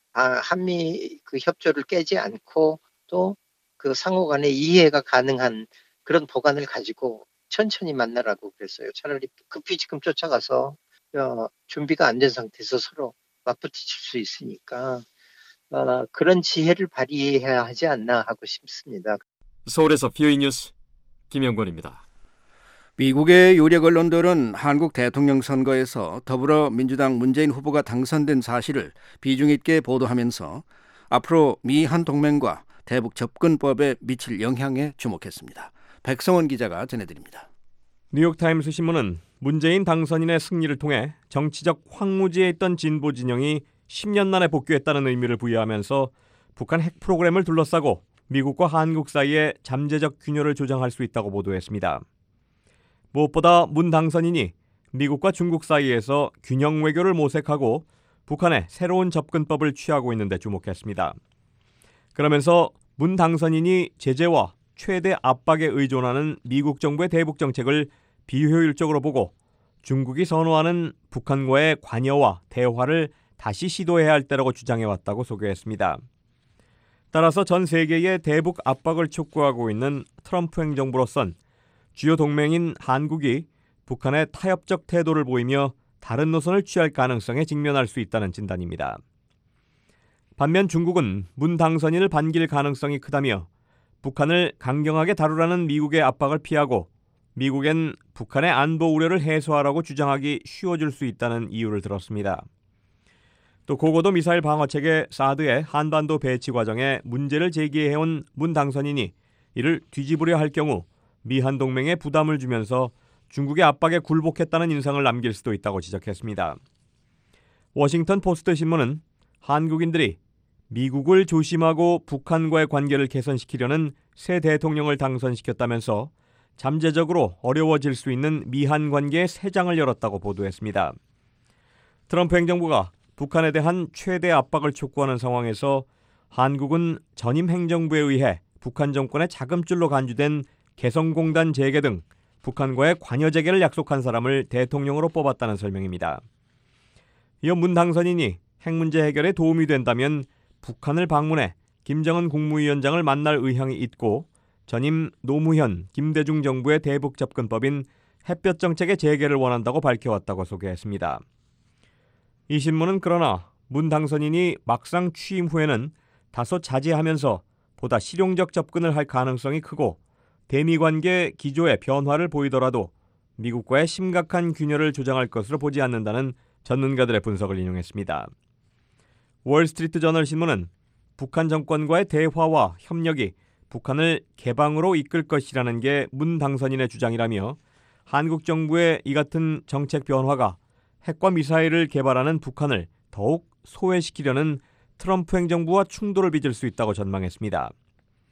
한미 협조를 깨지 않고 또 상호 간의 이해가 가능한 그런 보관을 가지고 천천히 만나라고 그랬어요. 차라리 급히 지금 쫓아가서 준비가 안 된 상태에서 서로 맞부딪힐 수 있으니까 그런 지혜를 발휘해야 하지 않나 하고 싶습니다. 서울에서 VOA 뉴스 김영권입니다. 미국의 유력 언론들은 한국 대통령 선거에서 더불어민주당 문재인 후보가 당선된 사실을 비중 있게 보도하면서 앞으로 미한 동맹과 대북 접근법에 미칠 영향에 주목했습니다. 백성원 기자가 전해드립니다. 뉴욕타임스 신문은 문재인 당선인의 승리를 통해 정치적 황무지에 있던 진보 진영이 10년 만에 복귀했다는 의미를 부여하면서 북한 핵 프로그램을 둘러싸고 미국과 한국 사이에 잠재적 균열을 조장할 수 있다고 보도했습니다. 무엇보다 문 당선인이 미국과 중국 사이에서 균형 외교를 모색하고 북한에 새로운 접근법을 취하고 있는 데 주목했습니다. 그러면서 문 당선인이 제재와 최대 압박에 의존하는 미국 정부의 대북 정책을 비효율적으로 보고 중국이 선호하는 북한과의 관여와 대화를 다시 시도해야 할 때라고 주장해왔다고 소개했습니다. 따라서 전 세계의 대북 압박을 촉구하고 있는 트럼프 행정부로선 주요 동맹인 한국이 북한의 타협적 태도를 보이며 다른 노선을 취할 가능성에 직면할 수 있다는 진단입니다. 반면 중국은 문 당선인을 반길 가능성이 크다며 북한을 강경하게 다루라는 미국의 압박을 피하고 미국엔 북한의 안보 우려를 해소하라고 주장하기 쉬워질 수 있다는 이유를 들었습니다. 또 고고도 미사일 방어체계 사드의 한반도 배치 과정에 문제를 제기해온 문 당선인이 이를 뒤집으려 할 경우 미한 동맹에 부담을 주면서 중국의 압박에 굴복했다는 인상을 남길 수도 있다고 지적했습니다. 워싱턴 포스트 신문은 한국인들이 미국을 조심하고 북한과의 관계를 개선시키려는 새 대통령을 당선시켰다면서 잠재적으로 어려워질 수 있는 미한 관계의 새 장을 열었다고 보도했습니다. 트럼프 행정부가 북한에 대한 최대 압박을 촉구하는 상황에서 한국은 전임 행정부에 의해 북한 정권의 자금줄로 간주된 개성공단 재개 등 북한과의 관여 재개를 약속한 사람을 대통령으로 뽑았다는 설명입니다. 이어 문 당선인이 핵 문제 해결에 도움이 된다면 북한을 방문해 김정은 국무위원장을 만날 의향이 있고 전임 노무현, 김대중 정부의 대북 접근법인 햇볕 정책의 재개를 원한다고 밝혀왔다고 소개했습니다. 이 신문은 그러나 문 당선인이 막상 취임 후에는 다소 자제하면서 보다 실용적 접근을 할 가능성이 크고 대미 관계 기조의 변화를 보이더라도 미국과의 심각한 균열을 조장할 것으로 보지 않는다는 전문가들의 분석을 인용했습니다. 월스트리트 저널 신문은 북한 정권과의 대화와 협력이 북한을 개방으로 이끌 것이라는 게 문 당선인의 주장이라며 한국 정부의 이 같은 정책 변화가 핵과 미사일을 개발하는 북한을 더욱 소외시키려는 트럼프 행정부와 충돌을 빚을 수 있다고 전망했습니다.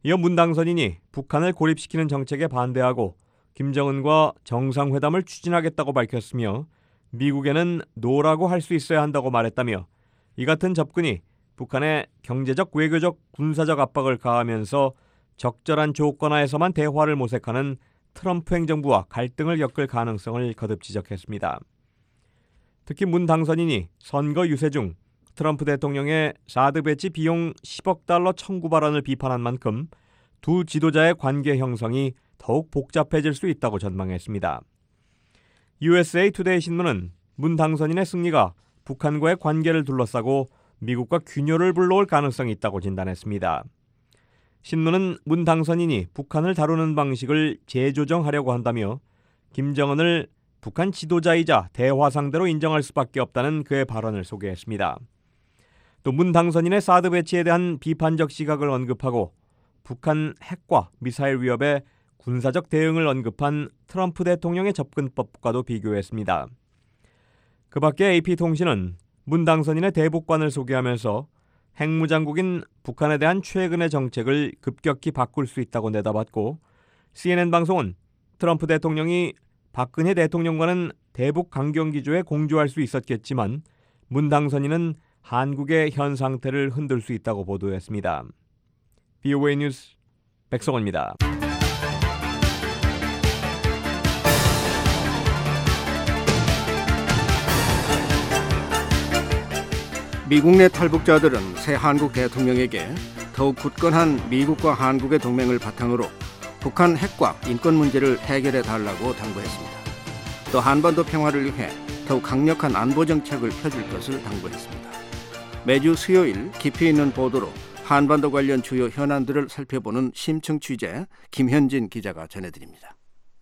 이어 문 당선인이 북한을 고립시키는 정책에 반대하고 김정은과 정상회담을 추진하겠다고 밝혔으며 미국에는 노라고 할 수 있어야 한다고 말했다며 이 같은 접근이 북한의 경제적, 외교적, 군사적 압박을 가하면서 적절한 조건 하에서만 대화를 모색하는 트럼프 행정부와 갈등을 겪을 가능성을 거듭 지적했습니다. 특히 문 당선인이 선거 유세 중 트럼프 대통령의 사드 배치 비용 10억 달러 청구 발언을 비판한 만큼 두 지도자의 관계 형성이 더욱 복잡해질 수 있다고 전망했습니다. USA 투데이 신문은 문 당선인의 승리가 북한과의 관계를 둘러싸고 미국과 균열을 불러올 가능성이 있다고 진단했습니다. 신문은 문 당선인이 북한을 다루는 방식을 재조정하려고 한다며 김정은을 북한 지도자이자 대화 상대로 인정할 수밖에 없다는 그의 발언을 소개했습니다. 또 문 당선인의 사드 배치에 대한 비판적 시각을 언급하고 북한 핵과 미사일 위협에 군사적 대응을 언급한 트럼프 대통령의 접근법과도 비교했습니다. 그 밖에 AP통신은 문 당선인의 대북관을 소개하면서 핵무장국인 북한에 대한 최근의 정책을 급격히 바꿀 수 있다고 내다봤고 CNN 방송은 트럼프 대통령이 박근혜 대통령과는 대북 강경기조에 공조할 수 있었겠지만 문 당선인은 한국의 현 상태를 흔들 수 있다고 보도했습니다. BOA 뉴스 백성원입니다. 미국 내 탈북자들은 새 한국 대통령에게 더욱 굳건한 미국과 한국의 동맹을 바탕으로 북한 핵과 인권 문제를 해결해 달라고 당부했습니다. 또 한반도 평화를 위해 더욱 강력한 안보 정책을 펴줄 것을 당부했습니다. 매주 수요일 깊이 있는 보도로 한반도 관련 주요 현안들을 살펴보는 심층 취재 김현진 기자가 전해드립니다.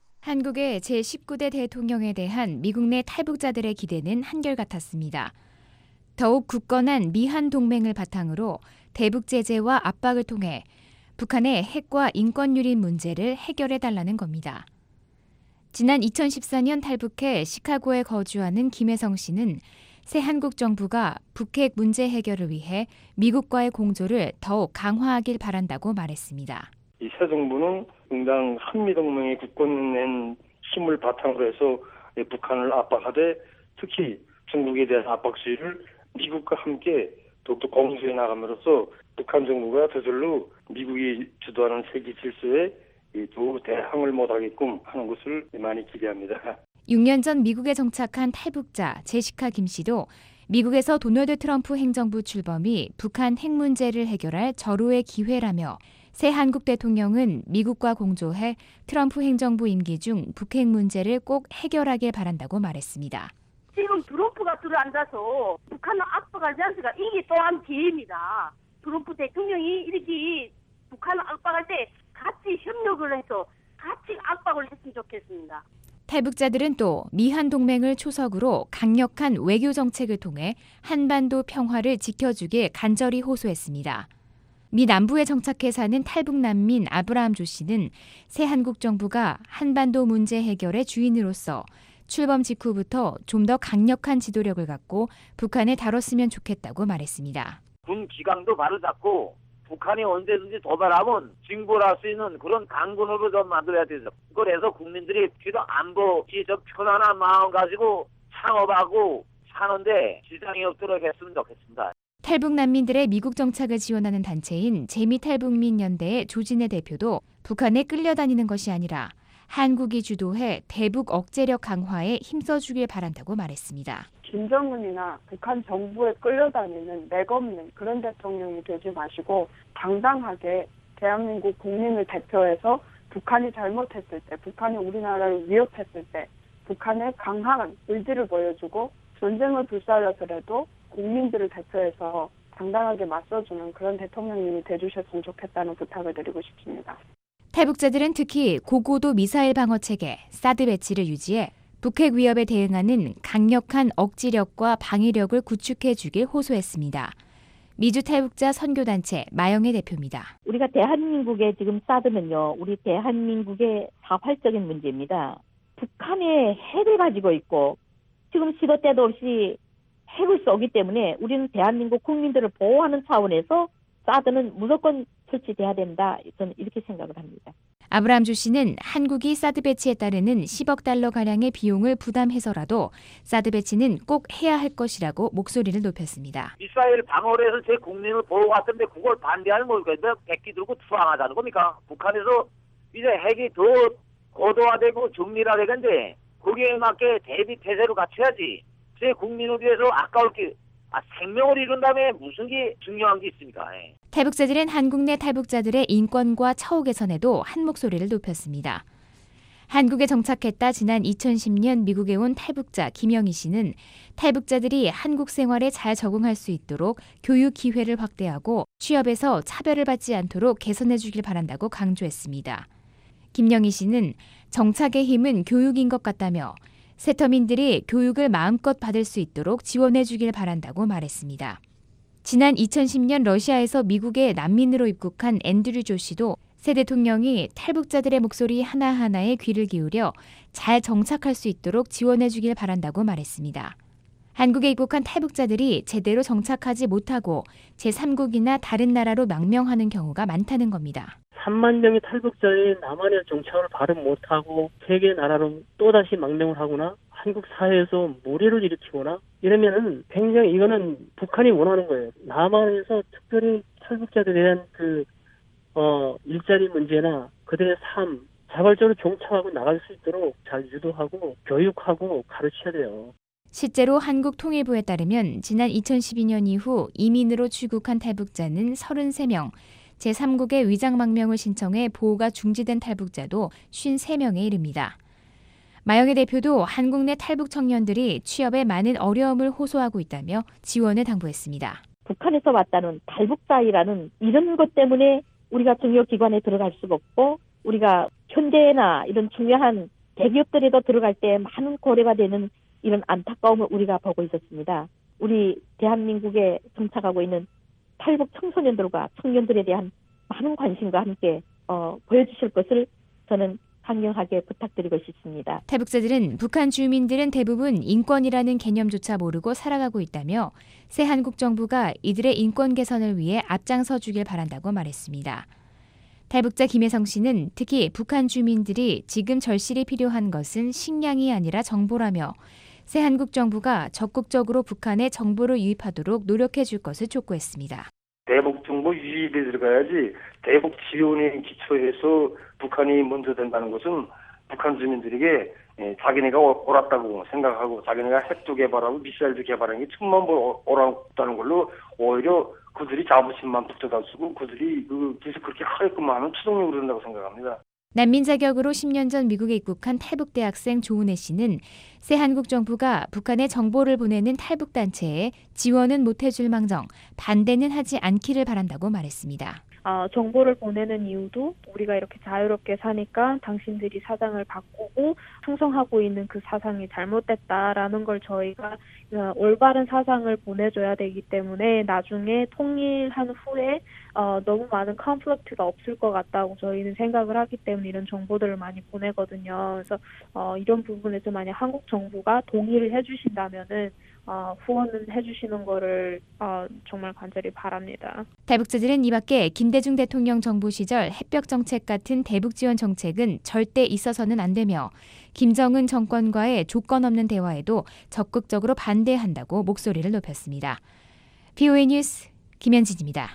한국의 제19대 대통령에 대한 미국 내 탈북자들의 기대는 한결같았습니다. 더욱 굳건한 미한 동맹을 바탕으로 대북 제재와 압박을 통해 북한의 핵과 인권 유린 문제를 해결해달라는 겁니다. 지난 2014년 탈북해 시카고에 거주하는 김혜성 씨는 새 한국 정부가 북핵 문제 해결을 위해 미국과의 공조를 더욱 강화하길 바란다고 말했습니다. 이 새 정부는 응당 한미동맹의 굳건한 힘을 바탕으로 해서 북한을 압박하되 특히 중국에 대한 압박 수위를 미국과 함께 더욱더 공조해 나감으로써 북한 정부가 저절로 미국이 주도하는 세계 질서에 또 대항을 못하게끔 하는 것을 많이 기대합니다. 6년 전 미국에 정착한 탈북자 제시카 김 씨도 미국에서 도널드 트럼프 행정부 출범이 북한 핵 문제를 해결할 절호의 기회라며 새 한국 대통령은 미국과 공조해 트럼프 행정부 임기 중 북핵 문제를 꼭 해결하길 바란다고 말했습니다. 지금 트럼프가 들어앉아서 북한을 압박하지 않으니까 이게 또한 기회입니다. 트럼프 대통령이 이렇게 북한을 압박할 때 같이 협력을 해서 같이 압박을 했으면 좋겠습니다. 탈북자들은 또 미한 동맹을 초석으로 강력한 외교 정책을 통해 한반도 평화를 지켜주길 간절히 호소했습니다. 미 남부에 정착해 사는 탈북 난민 아브라함 조 씨는 새 한국 정부가 한반도 문제 해결의 주인으로서 출범 직후부터 좀 더 강력한 지도력을 갖고 북한을 다뤘으면 좋겠다고 말했습니다. 군 기강도 바로잡고 북한이 언제든지 도발하면 징벌할 수 있는 그런 강군으로 좀 만들어야 되죠. 그래서 국민들이 비록 안보 저 편안한 마음 가지고 창업하고 사는데 지장이 없도록 했으면 좋겠습니다. 탈북 난민들의 미국 정착을 지원하는 단체인 재미탈북민 연대의 조진애 대표도 북한에 끌려다니는 것이 아니라 한국이 주도해 대북 억제력 강화에 힘써주길 바란다고 말했습니다. 김정은이나 북한 정부에 끌려다니는 맥없는 그런 대통령이 되지 마시고 당당하게 대한민국 국민을 대표해서 북한이 잘못했을 때, 북한이 우리나라를 위협했을 때 북한의 강한 의지를 보여주고 전쟁을 불살려서라도 국민들을 대표해서 당당하게 맞서주는 그런 대통령님이 돼주셨으면 좋겠다는 부탁을 드리고 싶습니다. 탈북자들은 특히 고고도 미사일 방어 체계 사드 배치를 유지해 북핵 위협에 대응하는 강력한 억지력과 방위력을 구축해 주길 호소했습니다. 미주 탈북자 선교단체 마영애 대표입니다. 우리가 대한민국에 지금 사드는요, 우리 대한민국의 자발적인 문제입니다. 북한의 핵을 가지고 있고 지금 시도 때도 없이 핵을 쏘기 때문에 우리는 대한민국 국민들을 보호하는 차원에서 사드는 무조건 설치돼야 된다. 저는 이렇게 생각을 합니다. 아브라함 조 씨는 한국이 사드 배치에 따르는 10억 달러 가량의 비용을 부담해서라도 사드 배치는 꼭 해야 할 것이라고 목소리를 높였습니다. 이스라엘 방어를 해서 제 국민을 보호하고 왔던데 그걸 반대하는 겁니까? 백기 들고 투항하자는 겁니까? 북한에서 이제 핵이 더 고도화되고 정밀화되는데 거기에 맞게 대비 태세로 갖춰야지. 제 국민을 위해서 아까울 게 생명을 잃은 다음에 무슨 게 중요한 게 있습니까? 탈북자들은 한국 내 탈북자들의 인권과 처우 개선에도 한 목소리를 높였습니다. 한국에 정착했다 지난 2010년 미국에 온 탈북자 김영희 씨는 탈북자들이 한국 생활에 잘 적응할 수 있도록 교육 기회를 확대하고 취업에서 차별을 받지 않도록 개선해 주길 바란다고 강조했습니다. 김영희 씨는 정착의 힘은 교육인 것 같다며 세터민들이 교육을 마음껏 받을 수 있도록 지원해 주길 바란다고 말했습니다. 지난 2010년 러시아에서 미국에 난민으로 입국한 앤드류 조 씨도 새 대통령이 탈북자들의 목소리 하나하나에 귀를 기울여 잘 정착할 수 있도록 지원해 주길 바란다고 말했습니다. 한국에 입국한 탈북자들이 제대로 정착하지 못하고 제3국이나 다른 나라로 망명하는 경우가 많다는 겁니다. 3만 명의 탈북자의 남한에 정착을 발음 못하고 세계 나라로 또다시 망명을 하거나 한국 사회에서 모래를 일으키거나 이러면은 굉장히 이거는 북한이 원하는 거예요. 남한에서 특별히 탈북자들에 대한 일자리 문제나 그들의 삶, 자발적으로 정착하고 나갈 수 있도록 잘 유도하고 교육하고 가르쳐야 돼요. 실제로 한국통일부에 따르면 지난 2012년 이후 이민으로 출국한 탈북자는 33명, 제3국의 위장망명을 신청해 보호가 중지된 탈북자도 53명에 이릅니다. 마영애 대표도 한국 내 탈북 청년들이 취업에 많은 어려움을 호소하고 있다며 지원을 당부했습니다. 북한에서 왔다는 탈북자이라는 이런 것 때문에 우리가 중요기관에 들어갈 수가 없고 우리가 현대나 이런 중요한 대기업들에도 들어갈 때 많은 고려가 되는 이런 안타까움을 우리가 보고 있었습니다. 우리 대한민국에 정착하고 있는 탈북 청소년들과 청년들에 대한 많은 관심과 함께 보여주실 것을 저는 강경하게 부탁드리고 싶습니다. 탈북자들은 북한 주민들은 대부분 인권이라는 개념조차 모르고 살아가고 있다며 새 한국 정부가 이들의 인권 개선을 위해 앞장서 주길 바란다고 말했습니다. 탈북자 김혜성 씨는 특히 북한 주민들이 지금 절실히 필요한 것은 식량이 아니라 정보라며 새 한국 정부가 적극적으로 북한에 정보를 유입하도록 노력해 줄 것을 촉구했습니다. 대북 정보 유입에 들어가야지 대북 지원에 기초해서 북한이 먼저 된다는 것은 북한 주민들에게 자기네가 옳았다고 생각하고 자기네가 핵도 개발하고 미사일도 개발하는 게 천만 번 옳았다는 걸로 오히려 그들이 자부심만 붙여다 쓰고 그들이 계속 그렇게 하게끔 하는 추동력이 된다고 생각합니다. 난민 자격으로 10년 전 미국에 입국한 탈북 대학생 조은혜 씨는 새 한국 정부가 북한에 정보를 보내는 탈북 단체에 지원은 못해줄 망정 반대는 하지 않기를 바란다고 말했습니다. 정보를 보내는 이유도 우리가 이렇게 자유롭게 사니까 당신들이 사상을 바꾸고 충성하고 있는 그 사상이 잘못됐다라는 걸 저희가 올바른 사상을 보내줘야 되기 때문에 나중에 통일한 후에 너무 많은 컨플릭트가 없을 것 같다고 저희는 생각을 하기 때문에 이런 정보들을 많이 보내거든요. 그래서 이런 부분에서 만약 한국 정부가 동의를 해주신다면은 후원을 해주시는 거를 정말 간절히 바랍니다. 탈북자들은 이 밖에 김대중 대통령 정부 시절 햇벽 정책 같은 대북 지원 정책은 절대 있어서는 안 되며 김정은 정권과의 조건 없는 대화에도 적극적으로 반대한다고 목소리를 높였습니다. VOA 뉴스 김현진입니다.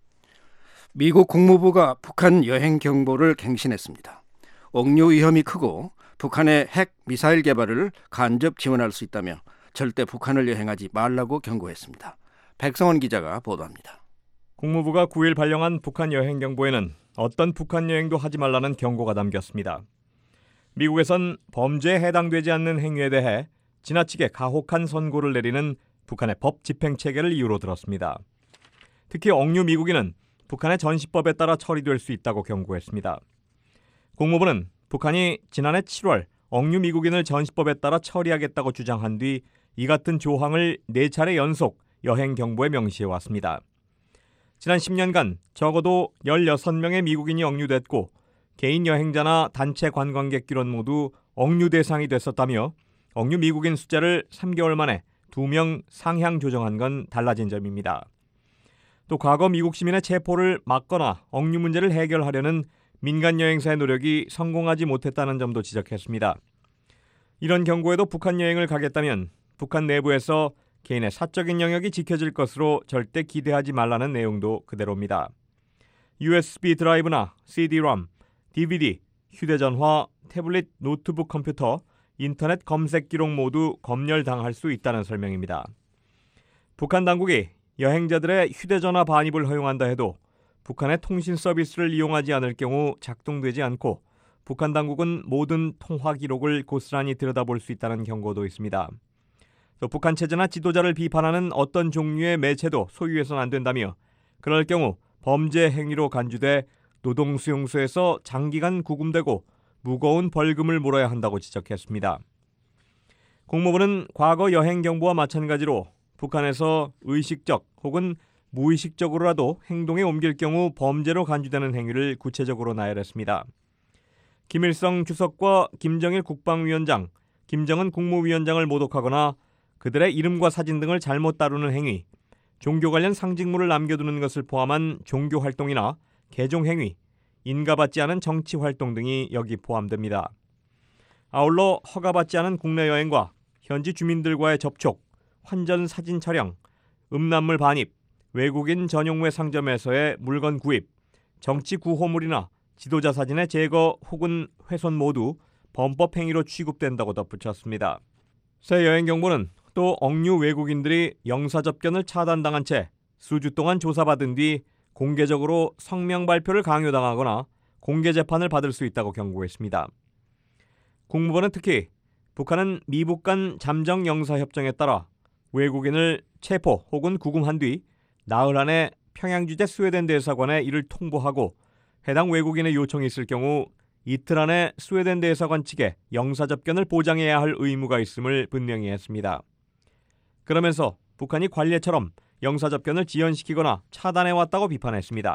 미국 국무부가 북한 여행 경보를 갱신했습니다. 억류 위험이 크고 북한의 핵 미사일 개발을 간접 지원할 수 있다며 절대 북한을 여행하지 말라고 경고했습니다. 백성원 기자가 보도합니다. 국무부가 9일 발령한 북한 여행 경보에는 어떤 북한 여행도 하지 말라는 경고가 담겼습니다. 미국에선 범죄에 해당되지 않는 행위에 대해 지나치게 가혹한 선고를 내리는 북한의 법 집행 체계를 이유로 들었습니다. 특히 억류 미국인은 북한의 전시법에 따라 처리될 수 있다고 경고했습니다. 국무부는 북한이 지난해 7월 억류 미국인을 전시법에 따라 처리하겠다고 주장한 뒤 이 같은 조항을 4차례 연속 여행 경보에 명시해 왔습니다. 지난 10년간 적어도 16명의 미국인이 억류됐고 개인 여행자나 단체 관광객 기론 모두 억류 대상이 됐었다며 억류 미국인 숫자를 3개월 만에 2명 상향 조정한 건 달라진 점입니다. 또 과거 미국 시민의 체포를 막거나 억류 문제를 해결하려는 민간 여행사의 노력이 성공하지 못했다는 점도 지적했습니다. 이런 경고에도 북한 여행을 가겠다면 북한 내부에서 개인의 사적인 영역이 지켜질 것으로 절대 기대하지 말라는 내용도 그대로입니다. USB 드라이브나 CD-ROM, DVD, 휴대전화, 태블릿, 노트북 컴퓨터, 인터넷 검색 기록 모두 검열당할 수 있다는 설명입니다. 북한 당국이 여행자들의 휴대전화 반입을 허용한다 해도 북한의 통신 서비스를 이용하지 않을 경우 작동되지 않고 북한 당국은 모든 통화 기록을 고스란히 들여다볼 수 있다는 경고도 있습니다. 또 북한 체제나 지도자를 비판하는 어떤 종류의 매체도 소유해서는 안 된다며 그럴 경우 범죄 행위로 간주돼 노동수용소에서 장기간 구금되고 무거운 벌금을 물어야 한다고 지적했습니다. 국무부는 과거 여행 경보와 마찬가지로 북한에서 의식적 혹은 무의식적으로라도 행동에 옮길 경우 범죄로 간주되는 행위를 구체적으로 나열했습니다. 김일성 주석과 김정일 국방위원장, 김정은 국무위원장을 모독하거나 그들의 이름과 사진 등을 잘못 다루는 행위, 종교 관련 상징물을 남겨두는 것을 포함한 종교 활동이나 개종 행위, 인가받지 않은 정치 활동 등이 여기 포함됩니다. 아울러 허가받지 않은 국내 여행과 현지 주민들과의 접촉, 환전 사진 촬영, 음란물 반입, 외국인 전용회 상점에서의 물건 구입, 정치 구호물이나 지도자 사진의 제거 혹은 훼손 모두 범법 행위로 취급된다고 덧붙였습니다. 새 여행 경보는 또 억류 외국인들이 영사 접견을 차단당한 채 수주 동안 조사받은 뒤 공개적으로 성명 발표를 강요당하거나 공개 재판을 받을 수 있다고 경고했습니다. 국무부는 특히 북한은 미북 간 잠정 영사 협정에 따라 외국인을 체포 혹은 구금한 뒤 나흘 안에 평양 주재 스웨덴 대사관에 이를 통보하고 해당 외국인의 요청이 있을 경우 이틀 안에 스웨덴 대사관 측에 영사 접견을 보장해야 할 의무가 있음을 분명히 했습니다. 그러면서 북한이 관례처럼 영사 접견을 지연시키거나 차단해왔다고 비판했습니다.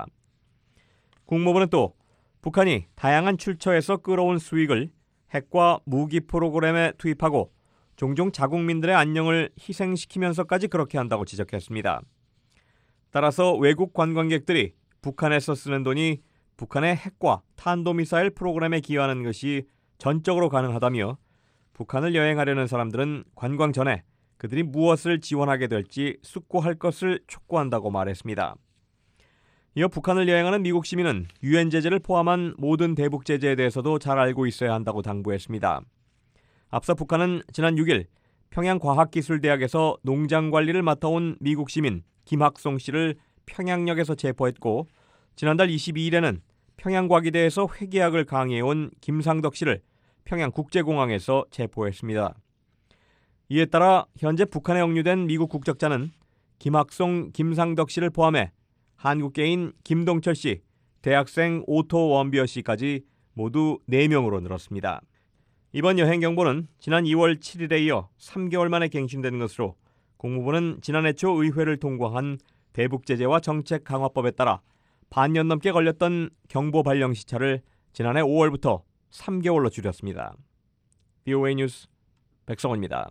국무부는 또 북한이 다양한 출처에서 끌어온 수익을 핵과 무기 프로그램에 투입하고 종종 자국민들의 안녕을 희생시키면서까지 그렇게 한다고 지적했습니다. 따라서 외국 관광객들이 북한에서 쓰는 돈이 북한의 핵과 탄도미사일 프로그램에 기여하는 것이 전적으로 가능하다며 북한을 여행하려는 사람들은 관광 전에 그들이 무엇을 지원하게 될지 숙고할 것을 촉구한다고 말했습니다. 이어 북한을 여행하는 미국 시민은 유엔 제재를 포함한 모든 대북 제재에 대해서도 잘 알고 있어야 한다고 당부했습니다. 앞서 북한은 지난 6일 평양과학기술대학에서 농장 관리를 맡아온 미국 시민 김학송 씨를 평양역에서 체포했고 지난달 22일에는 평양과기대에서 회계학을 강의해온 김상덕 씨를 평양국제공항에서 체포했습니다. 이에 따라 현재 북한에 억류된 미국 국적자는 김학송, 김상덕 씨를 포함해 한국계인 김동철 씨, 대학생 오토 원비어 씨까지 모두 4명으로 늘었습니다. 이번 여행 경보는 지난 2월 7일에 이어 3개월 만에 갱신된 것으로 국무부는 지난해 초 의회를 통과한 대북제재와 정책 강화법에 따라 반년 넘게 걸렸던 경보 발령 시차를 지난해 5월부터 3개월로 줄였습니다. VOA 뉴스 백성원입니다.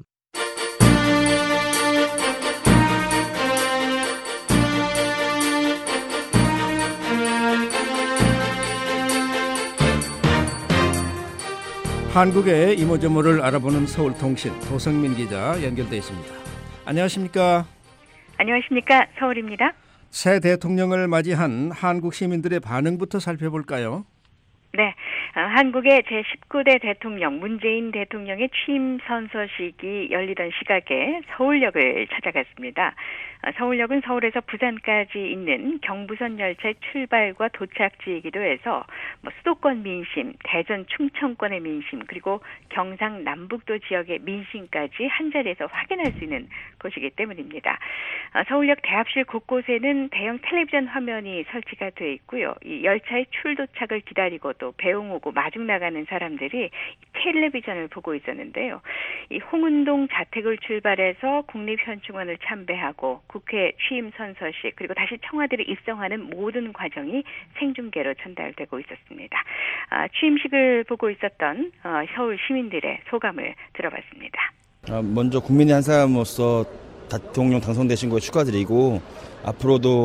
한국의 이모저모를 알아보는 서울통신 도성민 기자 연결돼 있습니다. 안녕하십니까? 안녕하십니까? 서울입니다. 새 대통령을 맞이한 한국 시민들의 반응부터 살펴볼까요? 네, 한국의 제19대 대통령 문재인 대통령의 취임 선서식이 열리던 시각에 서울역을 찾아갔습니다. 서울역은 서울에서 부산까지 있는 경부선 열차의 출발과 도착지이기도 해서 수도권 민심, 대전 충청권의 민심, 그리고 경상 남북도 지역의 민심까지 한자리에서 확인할 수 있는 곳이기 때문입니다. 서울역 대합실 곳곳에는 대형 텔레비전 화면이 설치가 돼 있고요. 이 열차의 출도착을 기다리고 또 배웅 오고 마중 나가는 사람들이 텔레비전을 보고 있었는데요. 이 홍은동 자택을 출발해서 국립현충원을 참배하고 국회 취임 선서식 그리고 다시 청와대로 입성하는 모든 과정이 생중계로 전달되고 있었습니다. 취임식을 보고 있었던 서울 시민들의 소감을 들어봤습니다. 먼저 국민의 한 사람으로서 대통령 당선되신 거에 축하드리고 앞으로도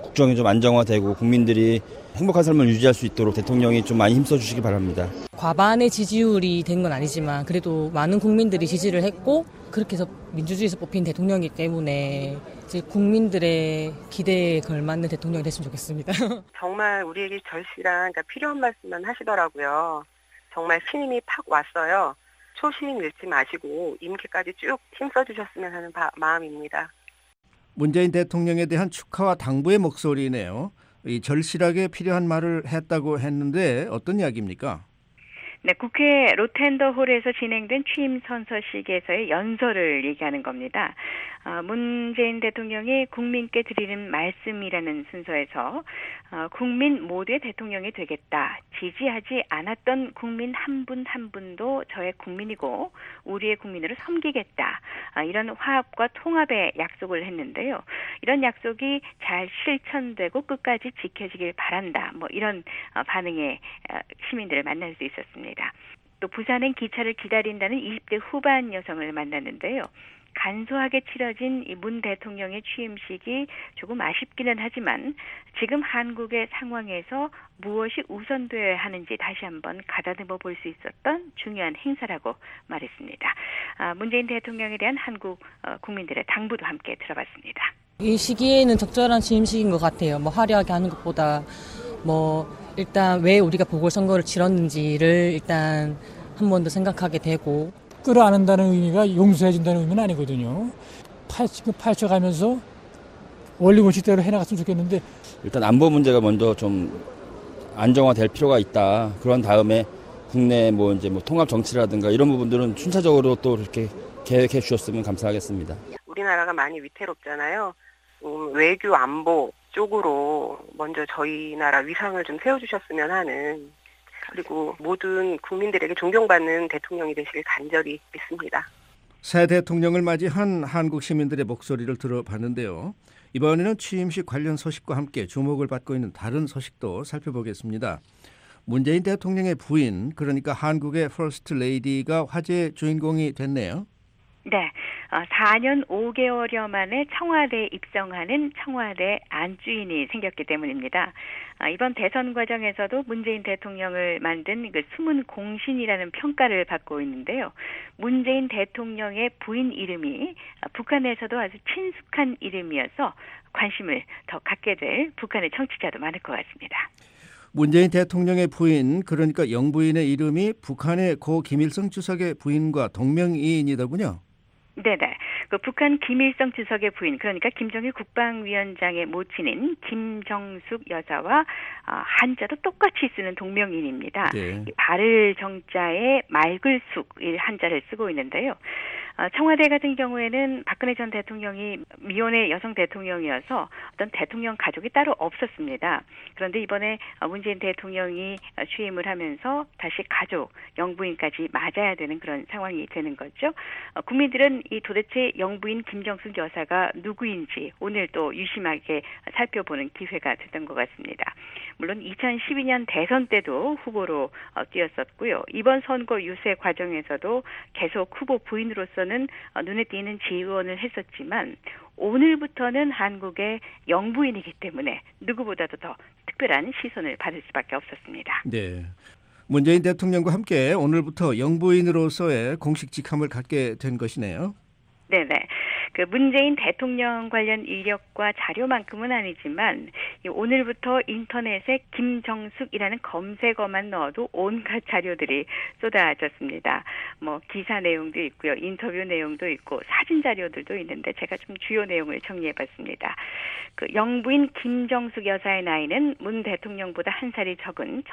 국정이 좀 안정화되고 국민들이 행복한 삶을 유지할 수 있도록 대통령이 좀 많이 힘써 주시기 바랍니다. 과반의 지지율이 된 건 아니지만 그래도 많은 국민들이 지지를 했고 그렇게 해서 민주주의에서 뽑힌 대통령이기 때문에 이제 국민들의 기대에 걸맞는 대통령이 됐으면 좋겠습니다. 정말 우리에게 절실한 그러니까 필요한 말씀만 하시더라고요. 정말 신임이 팍 왔어요. 초심 잃지 마시고 임기까지 쭉 힘써주셨으면 하는 마음입니다. 문재인 대통령에 대한 축하와 당부의 목소리네요. 이 절실하게 필요한 말을 했다고 했는데 어떤 이야기입니까? 네, 국회 로텐더홀에서 진행된 취임 선서식에서의 연설을 얘기하는 겁니다. 문재인 대통령이 국민께 드리는 말씀이라는 순서에서 국민 모두의 대통령이 되겠다. 지지하지 않았던 국민 한 분 한 분도 저의 국민이고 우리의 국민으로 섬기겠다. 이런 화합과 통합의 약속을 했는데요. 이런 약속이 잘 실천되고 끝까지 지켜지길 바란다. 뭐 이런 반응의 시민들을 만날 수 있었습니다. 또 부산행 기차를 기다린다는 20대 후반 여성을 만났는데요. 간소하게 치러진 이 문 대통령의 취임식이 조금 아쉽기는 하지만 지금 한국의 상황에서 무엇이 우선되어야 하는지 다시 한번 가다듬어 볼 수 있었던 중요한 행사라고 말했습니다. 문재인 대통령에 대한 한국 국민들의 당부도 함께 들어봤습니다. 이 시기에는 적절한 취임식인 것 같아요. 뭐 화려하게 하는 것보다 일단 왜 우리가 보궐선거를 치렀는지를 일단 한 번 더 생각하게 되고 끌어안는다는 의미가 용서해준다는 의미는 아니거든요. 파헤쳐가면서 원리 원칙대로 해나갔으면 좋겠는데 일단 안보 문제가 먼저 좀 안정화될 필요가 있다. 그런 다음에 국내 통합 정치라든가 이런 부분들은 순차적으로 또 이렇게 계획해 주셨으면 감사하겠습니다. 우리나라가 많이 위태롭잖아요. 외교 안보 쪽으로 먼저 저희 나라 위상을 좀 세워주셨으면 하는 그리고 모든 국민들에게 존경받는 대통령이 되시길 간절히 믿습니다. 새 대통령을 맞이한 한국 시민들의 목소리를 들어봤는데요. 이번에는 취임식 관련 소식과 함께 주목을 받고 있는 다른 소식도 살펴보겠습니다. 문재인 대통령의 부인, 그러니까 한국의 퍼스트 레이디가 화제의 주인공이 됐네요. 네, 4년 5개월여 만에 청와대에 입성하는 청와대 안주인이 생겼기 때문입니다. 이번 대선 과정에서도 문재인 대통령을 만든 그 숨은 공신이라는 평가를 받고 있는데요. 문재인 대통령의 부인 이름이 북한에서도 아주 친숙한 이름이어서 관심을 더 갖게 될 북한의 청취자도 많을 것 같습니다. 문재인 대통령의 부인, 그러니까 영부인의 이름이 북한의 고 김일성 주석의 부인과 동명이인이더군요. 네네. 그 북한 김일성 주석의 부인, 그러니까 김정일 국방위원장의 모친인 김정숙 여사와 한자도 똑같이 쓰는 동명이인입니다. 네. 발을 정자에 맑을 숙 한자를 쓰고 있는데요. 청와대 같은 경우에는 박근혜 전 대통령이 미혼의 여성 대통령이어서 어떤 대통령 가족이 따로 없었습니다. 그런데 이번에 문재인 대통령이 취임을 하면서 다시 가족, 영부인까지 맞아야 되는 그런 상황이 되는 거죠. 국민들은 이 도대체 영부인 김정숙 여사가 누구인지 오늘 또 유심하게 살펴보는 기회가 됐던 것 같습니다. 물론 2012년 대선 때도 후보로 뛰었었고요. 이번 선거 유세 과정에서도 계속 후보 부인으로서는 눈에 띄는 지원을 했었지만 오늘부터는 한국의 영부인이기 때문에 누구보다도 더 특별한 시선을 받을 수밖에 없었습니다. 네. 문재인 대통령과 함께 오늘부터 영부인으로서의 공식 직함을 갖게 된 것이네요. 네네. 그 문재인 대통령 관련 이력과 자료만큼은 아니지만 오늘부터 인터넷에 김정숙이라는 검색어만 넣어도 온갖 자료들이 쏟아졌습니다. 기사 내용도 있고요, 인터뷰 내용도 있고 사진 자료들도 있는데 제가 좀 주요 내용을 정리해봤습니다. 그 영부인 김정숙 여사의 나이는 문 대통령보다 한 살이 적은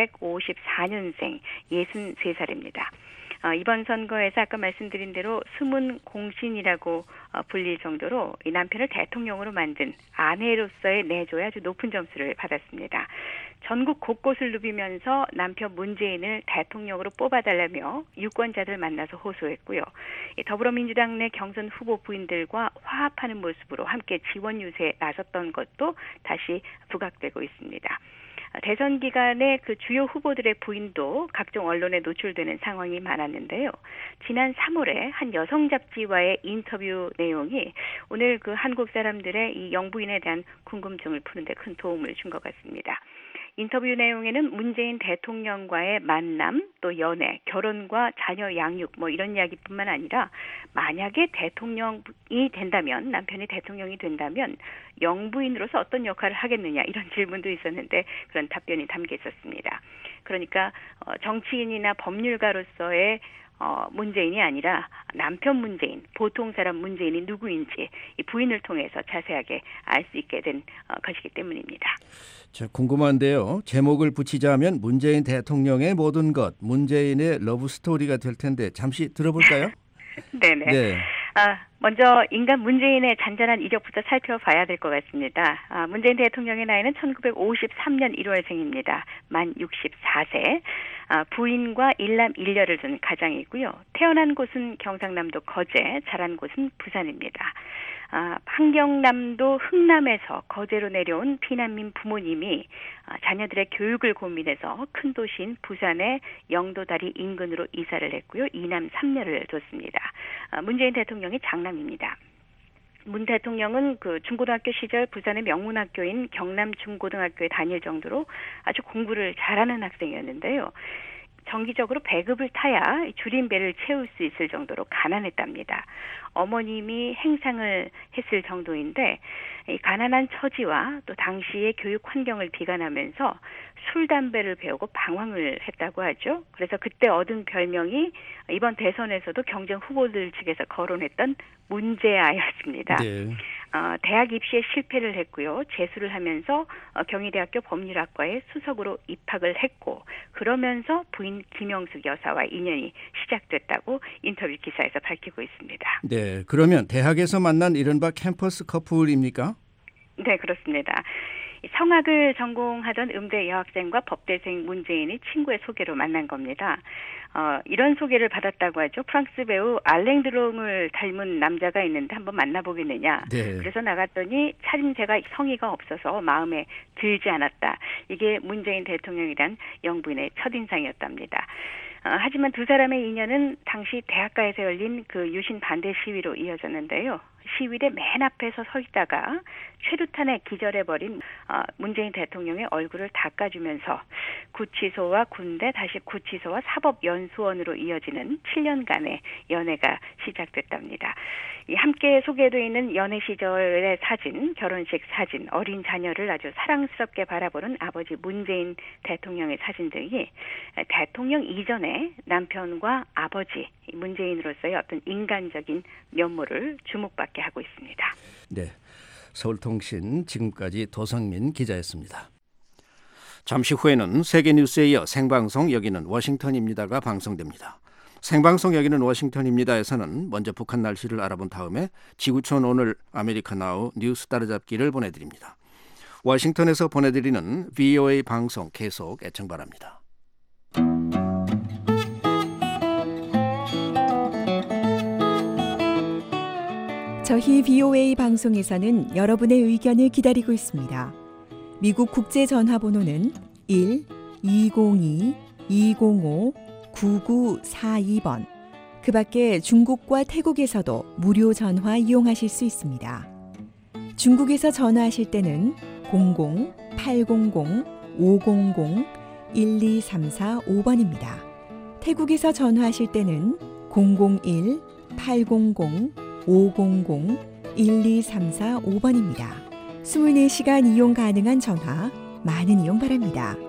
1954년생 63살입니다. 이번 선거에서 아까 말씀드린 대로 숨은 공신이라고 불릴 정도로 이 남편을 대통령으로 만든 아내로서의 내조에 아주 높은 점수를 받았습니다. 전국 곳곳을 누비면서 남편 문재인을 대통령으로 뽑아달라며 유권자들 만나서 호소했고요. 더불어민주당 내 경선 후보 부인들과 화합하는 모습으로 함께 지원 유세에 나섰던 것도 다시 부각되고 있습니다. 대선 기간에 그 주요 후보들의 부인도 각종 언론에 노출되는 상황이 많았는데요. 지난 3월에 한 여성 잡지와의 인터뷰 내용이 오늘 그 한국 사람들의 이 영부인에 대한 궁금증을 푸는데 큰 도움을 준 것 같습니다. 인터뷰 내용에는 문재인 대통령과의 만남, 또 연애, 결혼과 자녀 양육 뭐 이런 이야기뿐만 아니라 만약에 대통령이 된다면, 남편이 대통령이 된다면 영부인으로서 어떤 역할을 하겠느냐 이런 질문도 있었는데 그런 답변이 담겨 있었습니다. 그러니까 정치인이나 법률가로서의 문재인이 아니라 남편 문재인, 보통 사람 문재인이 누구인지 이 부인을 통해서 자세하게 알 수 있게 된 것이기 때문입니다. 자, 궁금한데요. 제목을 붙이자면 문재인 대통령의 모든 것, 문재인의 러브스토리가 될 텐데 잠시 들어볼까요? 네네. 네. 먼저 인간 문재인의 잔잔한 이력부터 살펴봐야 될 것 같습니다. 문재인 대통령의 나이는 1953년 1월생입니다. 만 64세. 부인과 일남 일녀를 둔 가장이고요. 태어난 곳은 경상남도 거제, 자란 곳은 부산입니다. 환경남도 흥남에서 거제로 내려온 피난민 부모님이 자녀들의 교육을 고민해서 큰 도시인 부산의 영도다리 인근으로 이사를 했고요. 2남 3녀를 뒀습니다. 문재인 대통령이 장남입니다. 문 대통령은 그 중고등학교 시절 부산의 명문학교인 경남중고등학교에 다닐 정도로 아주 공부를 잘하는 학생이었는데요. 정기적으로 배급을 타야 줄인 배를 채울 수 있을 정도로 가난했답니다. 어머님이 행상을 했을 정도인데 이 가난한 처지와 또 당시의 교육 환경을 비관하면서 술, 담배를 배우고 방황을 했다고 하죠. 그래서 그때 얻은 별명이 이번 대선에서도 경쟁 후보들 측에서 거론했던 문제아였습니다. 네. 대학 입시에 실패를 했고요. 재수를 하면서 경희대학교 법률학과에 수석으로 입학을 했고 그러면서 부인 김영숙 여사와 인연이 시작됐다고 인터뷰 기사에서 밝히고 있습니다. 네, 그러면 대학에서 만난 이른바 캠퍼스 커플입니까? 네, 그렇습니다. 성악을 전공하던 음대 여학생과 법대생 문재인이 친구의 소개로 만난 겁니다. 이런 소개를 받았다고 하죠. 프랑스 배우 알랭 드롱을 닮은 남자가 있는데 한번 만나보겠느냐. 네. 그래서 나갔더니 차림새가 성의가 없어서 마음에 들지 않았다. 이게 문재인 대통령이란 영부인의 첫인상이었답니다. 하지만 두 사람의 인연은 당시 대학가에서 열린 그 유신 반대 시위로 이어졌는데요. 시위대 맨 앞에서 서 있다가 최루탄에 기절해버린 문재인 대통령의 얼굴을 닦아주면서 구치소와 군대, 다시 구치소와 사법연수원으로 이어지는 7년간의 연애가 시작됐답니다. 함께 소개되어 있는 연애 시절의 사진, 결혼식 사진, 어린 자녀를 아주 사랑스럽게 바라보는 아버지 문재인 대통령의 사진 등이 대통령 이전에 남편과 아버지 문재인으로서의 어떤 인간적인 면모를 주목받게 하고 있습니다. 네, 서울통신 지금까지 도성민 기자였습니다. 잠시 후에는 세계뉴스에 이어 생방송 여기는 워싱턴입니다가 방송됩니다. 생방송 여기는 워싱턴입니다에서는 먼저 북한 날씨를 알아본 다음에 지구촌 오늘 아메리카나우 뉴스 따라잡기를 보내드립니다. 워싱턴에서 보내드리는 VOA 방송 계속 애청 바랍니다. 저희 VOA 방송에서는 여러분의 의견을 기다리고 있습니다. 미국 국제전화번호는 1-202-205-9942번. 그 밖에 중국과 태국에서도 무료 전화 이용하실 수 있습니다. 중국에서 전화하실 때는 00-800-500-1234-5번입니다. 태국에서 전화하실 때는 001-800-500-1234-5번입니다. 24시간 이용 가능한 전화 많은 이용 바랍니다.